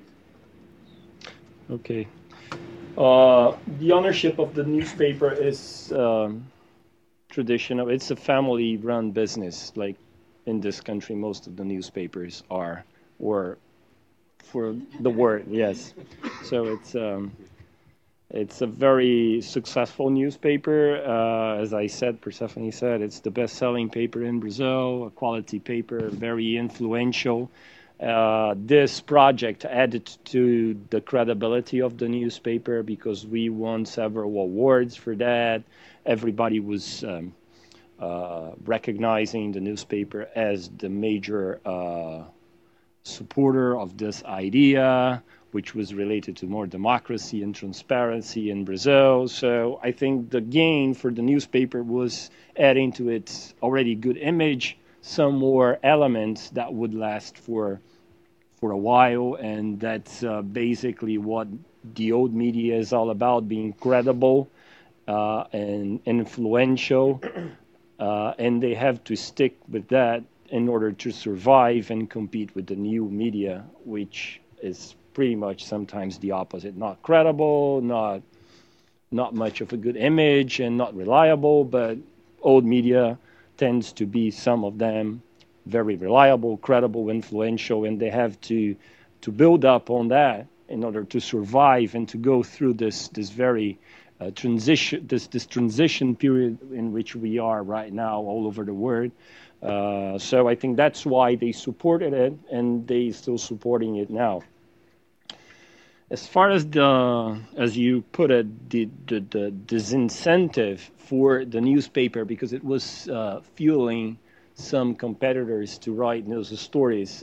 Okay. The ownership of the newspaper is traditional. It's a family-run business. Like in this country, most of the newspapers are, or for the word, yes. So it's a very successful newspaper. As I said, Persephone said, it's the best-selling paper in Brazil, a quality paper, very influential. This project added to the credibility of the newspaper because we won several awards for that. Everybody was recognizing the newspaper as the major supporter of this idea, which was related to more democracy and transparency in Brazil. So I think the gain for the newspaper was adding to its already good image some more elements that would last for a while, and that's basically what the old media is all about, being credible and influential, and they have to stick with that in order to survive and compete with the new media, which is pretty much sometimes the opposite. Not credible, not much of a good image, and not reliable, but old media tends to be, some of them, very reliable, credible, influential, and they have to build up on that in order to survive and to go through this very transition period in which we are right now all over the world. So I think that's why they supported it, and they still supporting it now. As far as as you put it, the disincentive for the newspaper, because it was fueling some competitors to write news stories.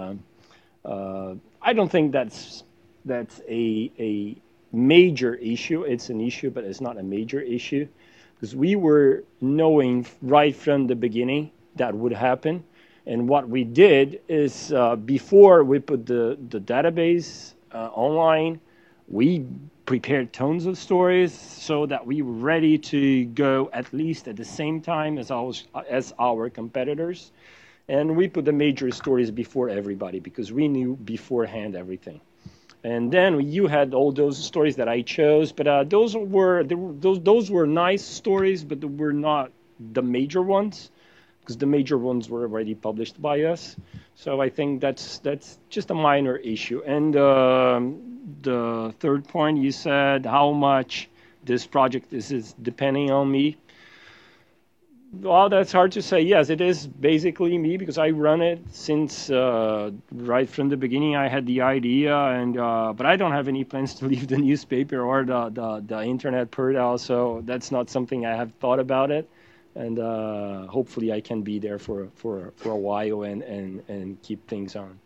I don't think that's a major issue. It's an issue, but it's not a major issue, because we were knowing right from the beginning that would happen, And what we did is before we put the database online, we prepared tons of stories so that we were ready to go at least at the same time as our competitors. And we put the major stories before everybody because we knew beforehand everything. And then you had all those stories that I chose, but those were nice stories, but they were not the major ones, because the major ones were already published by us. So I think that's just a minor issue. And the third point, you said how much this project is depending on me. Well, that's hard to say. Yes, it is basically me because I run it since right from the beginning. I had the idea, and but I don't have any plans to leave the newspaper or the internet portal. So that's not something I have thought about it. And hopefully I can be there for a while and keep things on.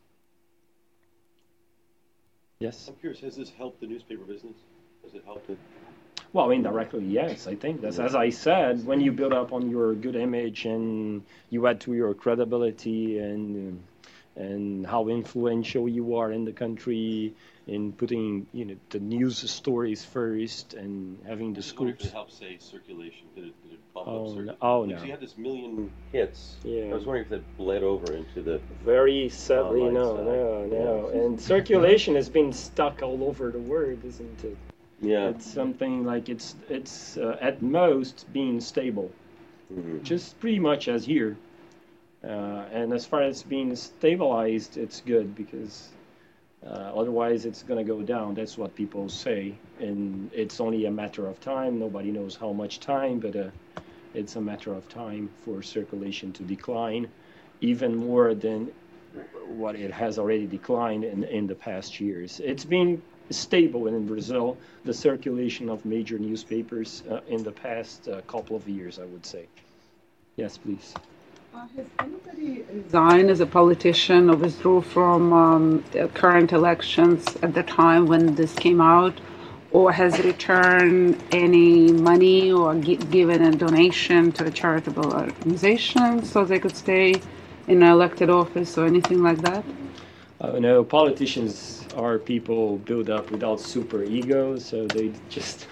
Yes? I'm curious, has this helped the newspaper business? Has it helped it? Well, indirectly, yes. I think that's, as I said, when you build up on your good image and you add to your credibility and how influential you are in the country in putting the news stories first and having the scoops. Did it help, say, circulation? Did it bump up circulation? Oh, Because no. you had this million hits. Yeah. I was wondering if that bled over into the... Very sadly, no. And circulation has been stuck all over the world, isn't it? Yeah. It's something like it's at most being stable, just pretty much as here. And as far as being stabilized, it's good because otherwise it's going to go down. That's what people say. And it's only a matter of time. Nobody knows how much time, but it's a matter of time for circulation to decline even more than what it has already declined in the past years. It's been stable in Brazil, the circulation of major newspapers in the past couple of years, I would say. Yes, please. Has anybody resigned as a politician or withdrew from current elections at the time when this came out, or has returned any money or given a donation to a charitable organization so they could stay in an elected office or anything like that? No, politicians are people built up without super egos, so they just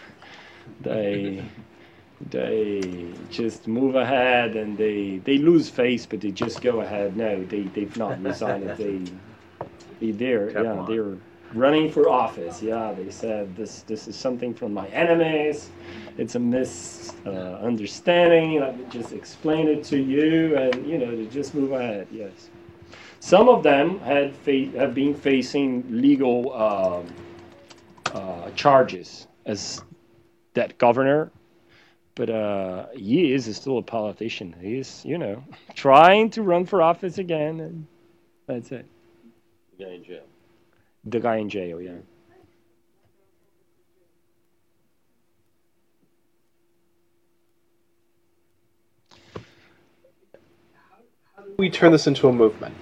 move ahead and they lose face, but they just go ahead. No, they've not resigned. They're running for office. Yeah, they said this is something from my enemies. It's a misunderstanding. Let me just explain it to you, and to just move ahead. Yes. Some of them have been facing legal charges as that governor, but he is still a politician. He's, trying to run for office again, and that's it. The guy in jail. The guy in jail, yeah. We turn this into a movement.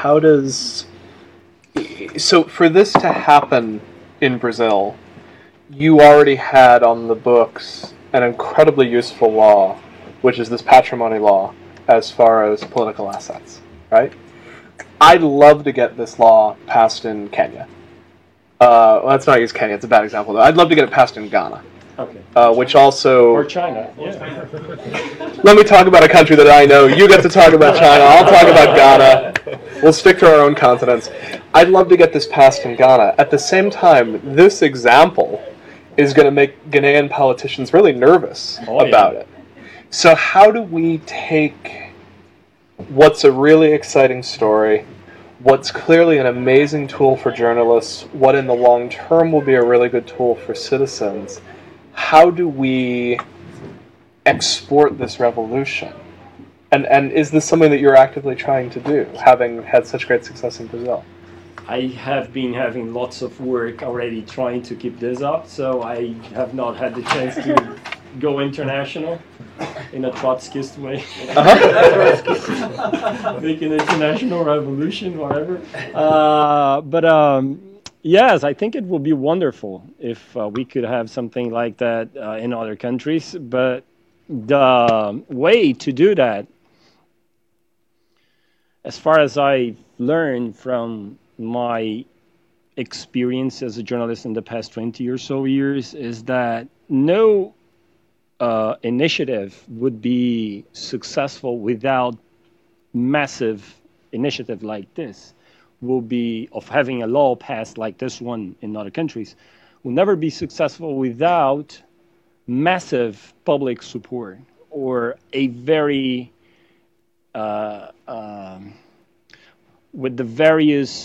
So for this to happen in Brazil, you already had on the books an incredibly useful law, which is this patrimony law, as far as political assets, right? I'd love to get this law passed in Kenya. Let's not use Kenya, it's a bad example, though. I'd love to get it passed in Ghana. Okay. Which also... Or China, yeah. Let me talk about a country that I know. You get to talk about China. I'll talk about Ghana. We'll stick to our own continents. I'd love to get this passed in Ghana. At the same time, this example is going to make Ghanaian politicians really nervous about it. So how do we take what's a really exciting story, what's clearly an amazing tool for journalists, what in the long term will be a really good tool for citizens, how do we export this revolution? And is this something that you're actively trying to do, having had such great success in Brazil? I have been having lots of work already trying to keep this up, so I have not had the chance to go international in a Trotskyist way. Make an international revolution, whatever. Yes, I think it would be wonderful if we could have something like that in other countries, but the way to do that as far as I learned from my experience as a journalist in the past 20 or so years, is that no initiative would be successful without massive initiative like this, will be of having a law passed like this one in other countries, will never be successful without massive public support or a very with the various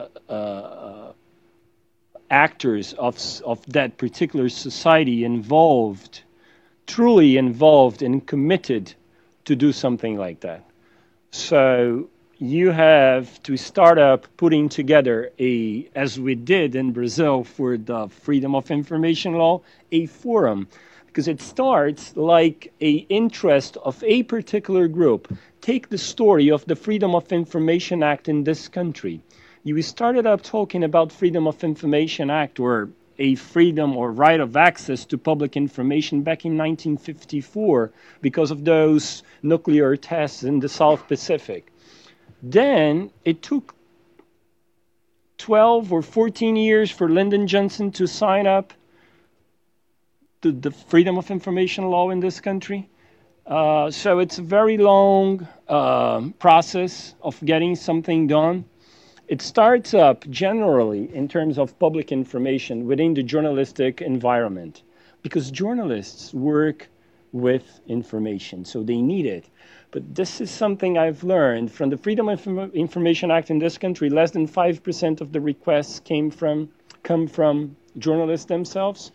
actors of that particular society involved, truly involved and committed to do something like that. So you have to start up putting together as we did in Brazil for the Freedom of Information Law, a forum, because it starts like a interest of a particular group. Take the story of the Freedom of Information Act in this country. You started up talking about Freedom of Information Act, or a freedom or right of access to public information back in 1954 because of those nuclear tests in the South Pacific. Then it took 12 or 14 years for Lyndon Johnson to sign up the Freedom of Information Law in this country. So it's a very long process of getting something done. It starts up generally in terms of public information within the journalistic environment, because journalists work with information, so they need it. But this is something I've learned from the Freedom of Information Act in this country. Less than 5% of the requests come from journalists themselves.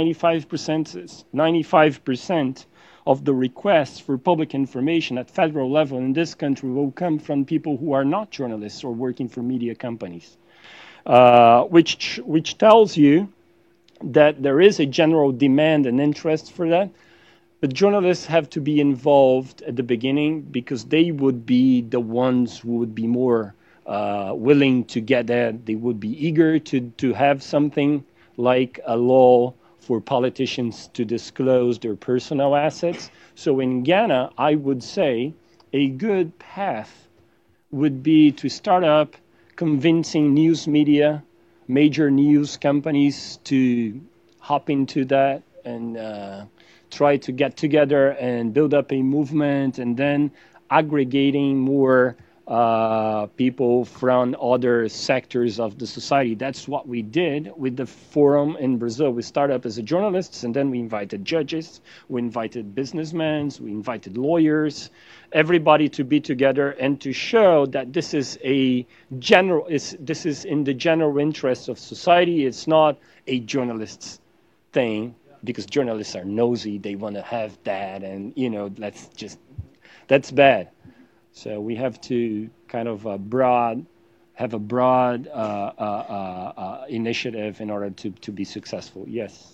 95% of the requests for public information at federal level in this country will come from people who are not journalists or working for media companies, which tells you that there is a general demand and interest for that. But journalists have to be involved at the beginning, because they would be the ones who would be more willing to get that. They would be eager to have something like a law for politicians to disclose their personal assets. So in Ghana, I would say a good path would be to start up convincing news media, major news companies to hop into that and try to get together and build up a movement, and then aggregating more people from other sectors of the society. That's what we did with the forum in Brazil. We started up as a journalists, and then we invited judges, we invited businessmen, we invited lawyers, everybody to be together and to show that this is in the general interest of society. It's not a journalist's thing, because journalists are nosy, they want to have that, and that's bad. So we have to kind of have a broad initiative in order to be successful. Yes.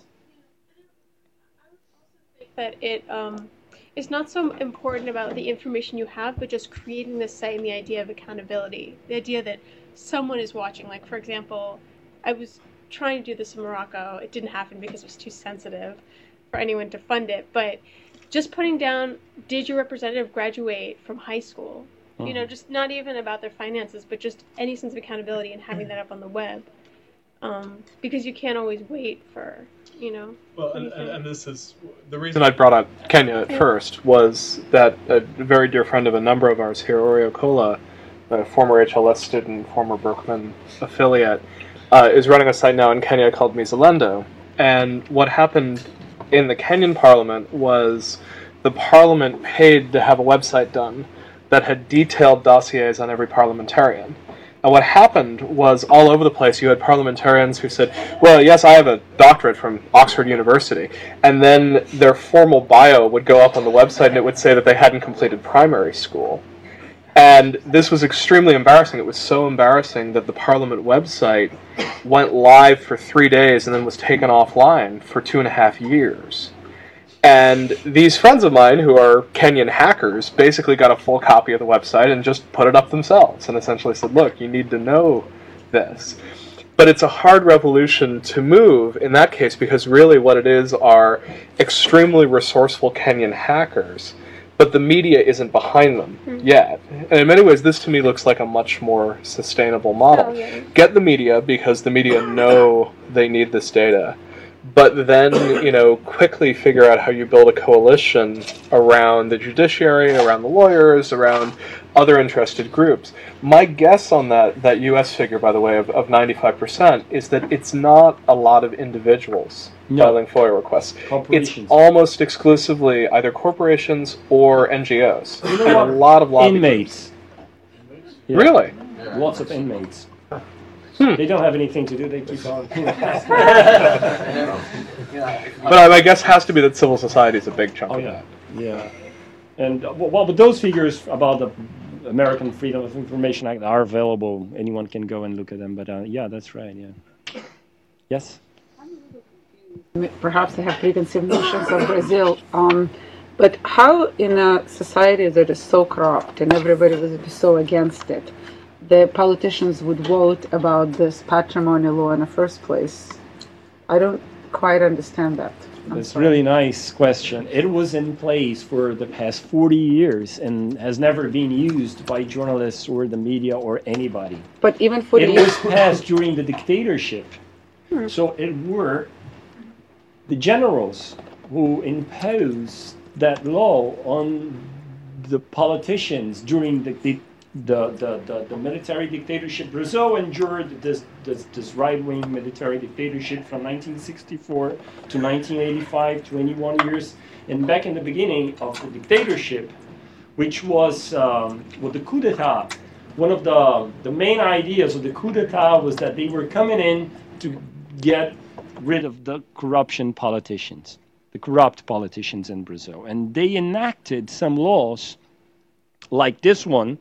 That it's not so important about the information you have, but just creating the site and the idea of accountability. The idea that someone is watching. Like, for example, I was trying to do this in Morocco. It didn't happen because it was too sensitive for anyone to fund it. But just putting down, did your representative graduate from high school? Just not even about their finances, but just any sense of accountability and having that up on the web. Because you can't always wait for, Well, and this is the reason I brought up Kenya at first, was that a very dear friend of a number of ours here, Oreo Kola, a former HLS student, former Berkman affiliate, is running a site now in Kenya called Mzalendo. And what happened in the Kenyan parliament was the parliament paid to have a website done that had detailed dossiers on every parliamentarian. And what happened was, all over the place, you had parliamentarians who said, well, yes, I have a doctorate from Oxford University. And then their formal bio would go up on the website, and it would say that they hadn't completed primary school. And this was extremely embarrassing. It was so embarrassing that the Parliament website went live for 3 days and then was taken offline for 2.5 years. And these friends of mine, who are Kenyan hackers, basically got a full copy of the website and just put it up themselves and essentially said, look, you need to know this. But it's a hard revolution to move in that case, because really what it is are extremely resourceful Kenyan hackers but the media isn't behind them yet. And in many ways, this to me looks like a much more sustainable model. Oh, yeah. Get the media because the media know they need this data, but then, quickly figure out how you build a coalition around the judiciary, around the lawyers, around other interested groups. My guess on that US figure, by the way, of 95%, is that it's not a lot of individuals filing FOIA requests. It's almost exclusively either corporations or NGOs. You know and what? a lot of lobby Inmates. Yeah. Really? Lots of inmates. They don't have anything to do, they keep on. But my guess has to be that civil society is a big chunk of that. Yeah. And but those figures about the American Freedom of Information Act are available. Anyone can go and look at them. But yeah, that's right. Yeah. Yes. Perhaps they have preconceived notions of Brazil. But how in a society that is so corrupt and everybody would be so against it, the politicians would vote about this patrimony law in the first place? I don't quite understand that. It's a really nice question. It was in place for the past 40 years and has never been used by journalists or the media or anybody. But even 40 years... It was passed during the dictatorship. So it were the generals who imposed that law on the politicians during the military dictatorship. Brazil endured this right-wing military dictatorship from 1964 to 1985, 21 years. And back in the beginning of the dictatorship, which was with the coup d'etat, one of the main ideas of the coup d'etat was that they were coming in to get rid of the corrupt politicians in Brazil. And they enacted some laws like this one,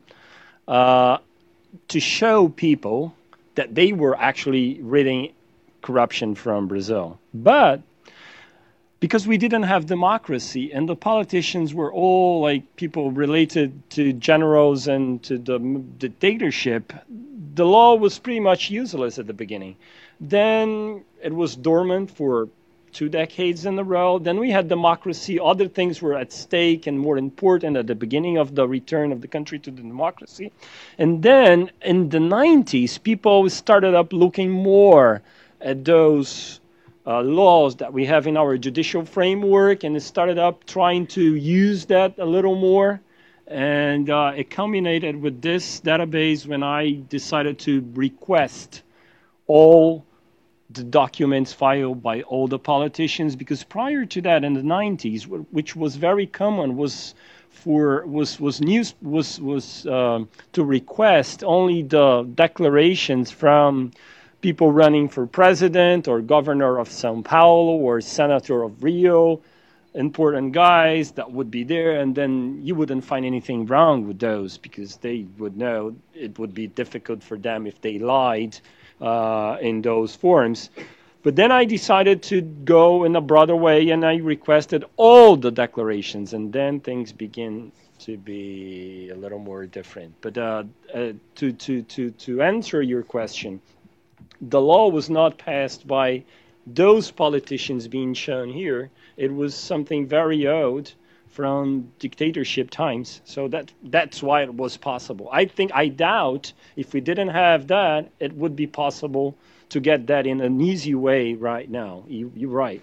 to show people that they were actually ridding corruption from Brazil. But because we didn't have democracy and the politicians were all like people related to generals and to the dictatorship, the law was pretty much useless at the beginning. Then it was dormant for 2 decades in a row. Then we had democracy. Other things were at stake and more important at the beginning of the return of the country to the democracy. And then in the 90s, people started up looking more at those laws that we have in our judicial framework, and it started up trying to use that a little more. And it culminated with this database when I decided to request all the documents filed by all the politicians, because prior to that in the 90s, which was very common, was to request only the declarations from people running for president or governor of São Paulo or senator of Rio, important guys that would be there, and then you wouldn't find anything wrong with those because they would know it would be difficult for them if they lied in those forms. But then I decided to go in a broader way, and I requested all the declarations, and then things begin to be a little more different. But to answer your question, the law was not passed by those politicians being shown here. It was something very old from dictatorship times. So that's why it was possible. I doubt if we didn't have that, it would be possible to get that in an easy way right now. You're right.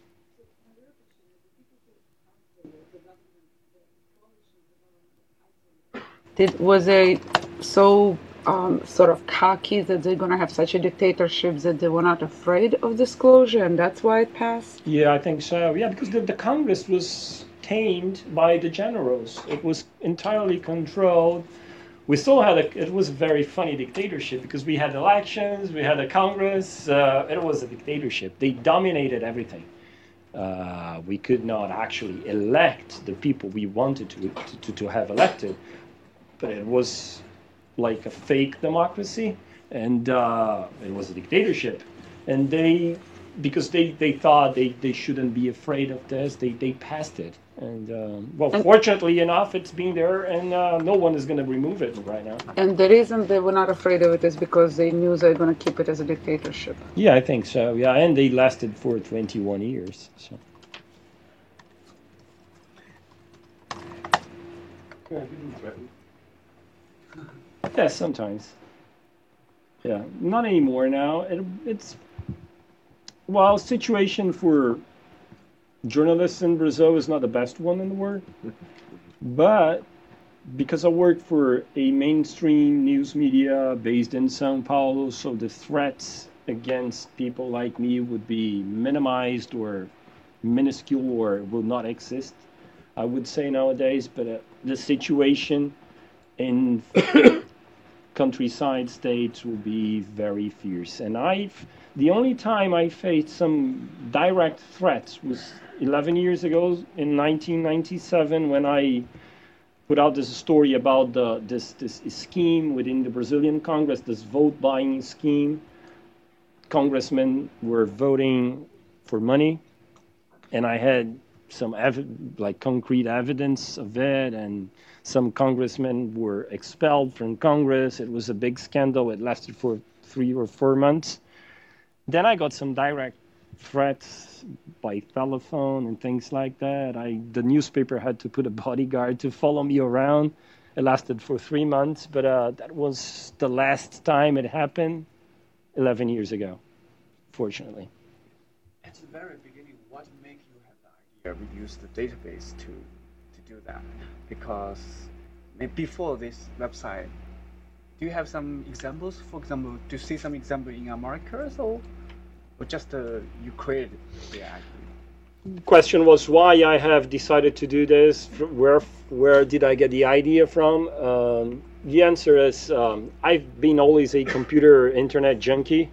Was it so sort of cocky that they're going to have such a dictatorship that they were not afraid of disclosure, and that's why it passed? Yeah, I think so. Yeah, because the Congress was tamed by the generals. It was entirely controlled. We still had it was a very funny dictatorship because we had elections, we had a Congress. It was a dictatorship. They dominated everything. We could not actually elect the people we wanted to have elected, but it was like a fake democracy, and it was a dictatorship. And because they thought they shouldn't be afraid of this, they passed it. And fortunately enough, it's been there, and no one is going to remove it right now. And the reason they were not afraid of it is because they knew they were going to keep it as a dictatorship. Yeah, I think so. Yeah, and they lasted for 21 years. So. Yeah, sometimes. Yeah, not anymore now. It's well, situation for journalists in Brazil is not the best one in the world, but because I work for a mainstream news media based in São Paulo, so the threats against people like me would be minimized or minuscule or will not exist, I would say nowadays. But the situation in countryside states will be very fierce. And the only time I faced some direct threats was 11 years ago in 1997 when I put out this story about this scheme within the Brazilian Congress, this vote buying scheme. Congressmen were voting for money, and I had some concrete evidence of it, and some congressmen were expelled from Congress. It was a big scandal. It lasted for 3 or 4 months. Then I got some direct threats by telephone and things like that. The newspaper had to put a bodyguard to follow me around. It lasted for 3 months, but that was the last time it happened 11 years ago, fortunately. At the very beginning, what made you have the idea we use the database to do that? Because before this website, do you have some examples? For example, do you see some example in America or just you created the idea? Question was why I have decided to do this. Where did I get the idea from? The answer is I've been always a computer internet junkie.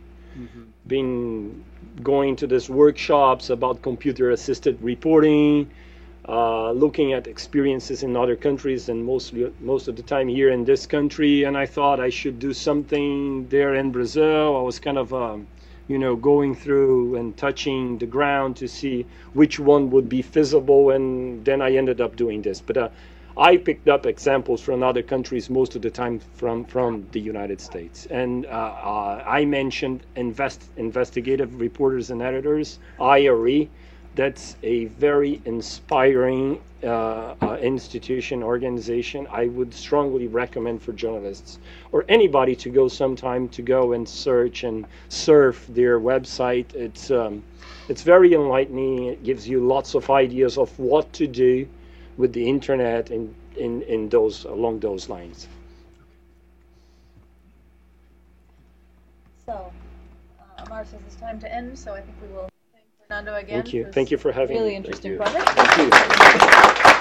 Been going to these workshops about computer assisted reporting, looking at experiences in other countries and most of the time here in this country. And I thought I should do something there in Brazil. I was kind of going through and touching the ground to see which one would be feasible, and then I ended up doing this. But I picked up examples from other countries most of the time from the United States. And I mentioned investigative reporters and editors, IRE. That's a very inspiring institution, organization. I would strongly recommend for journalists or anybody to go sometime to go and search and surf their website. It's very enlightening. It gives you lots of ideas of what to do with the internet and along those lines. So, Amar says it's time to end, so I think we will thank Fernando again. Thank you. Thank you for having me. Really interesting project. Thank you.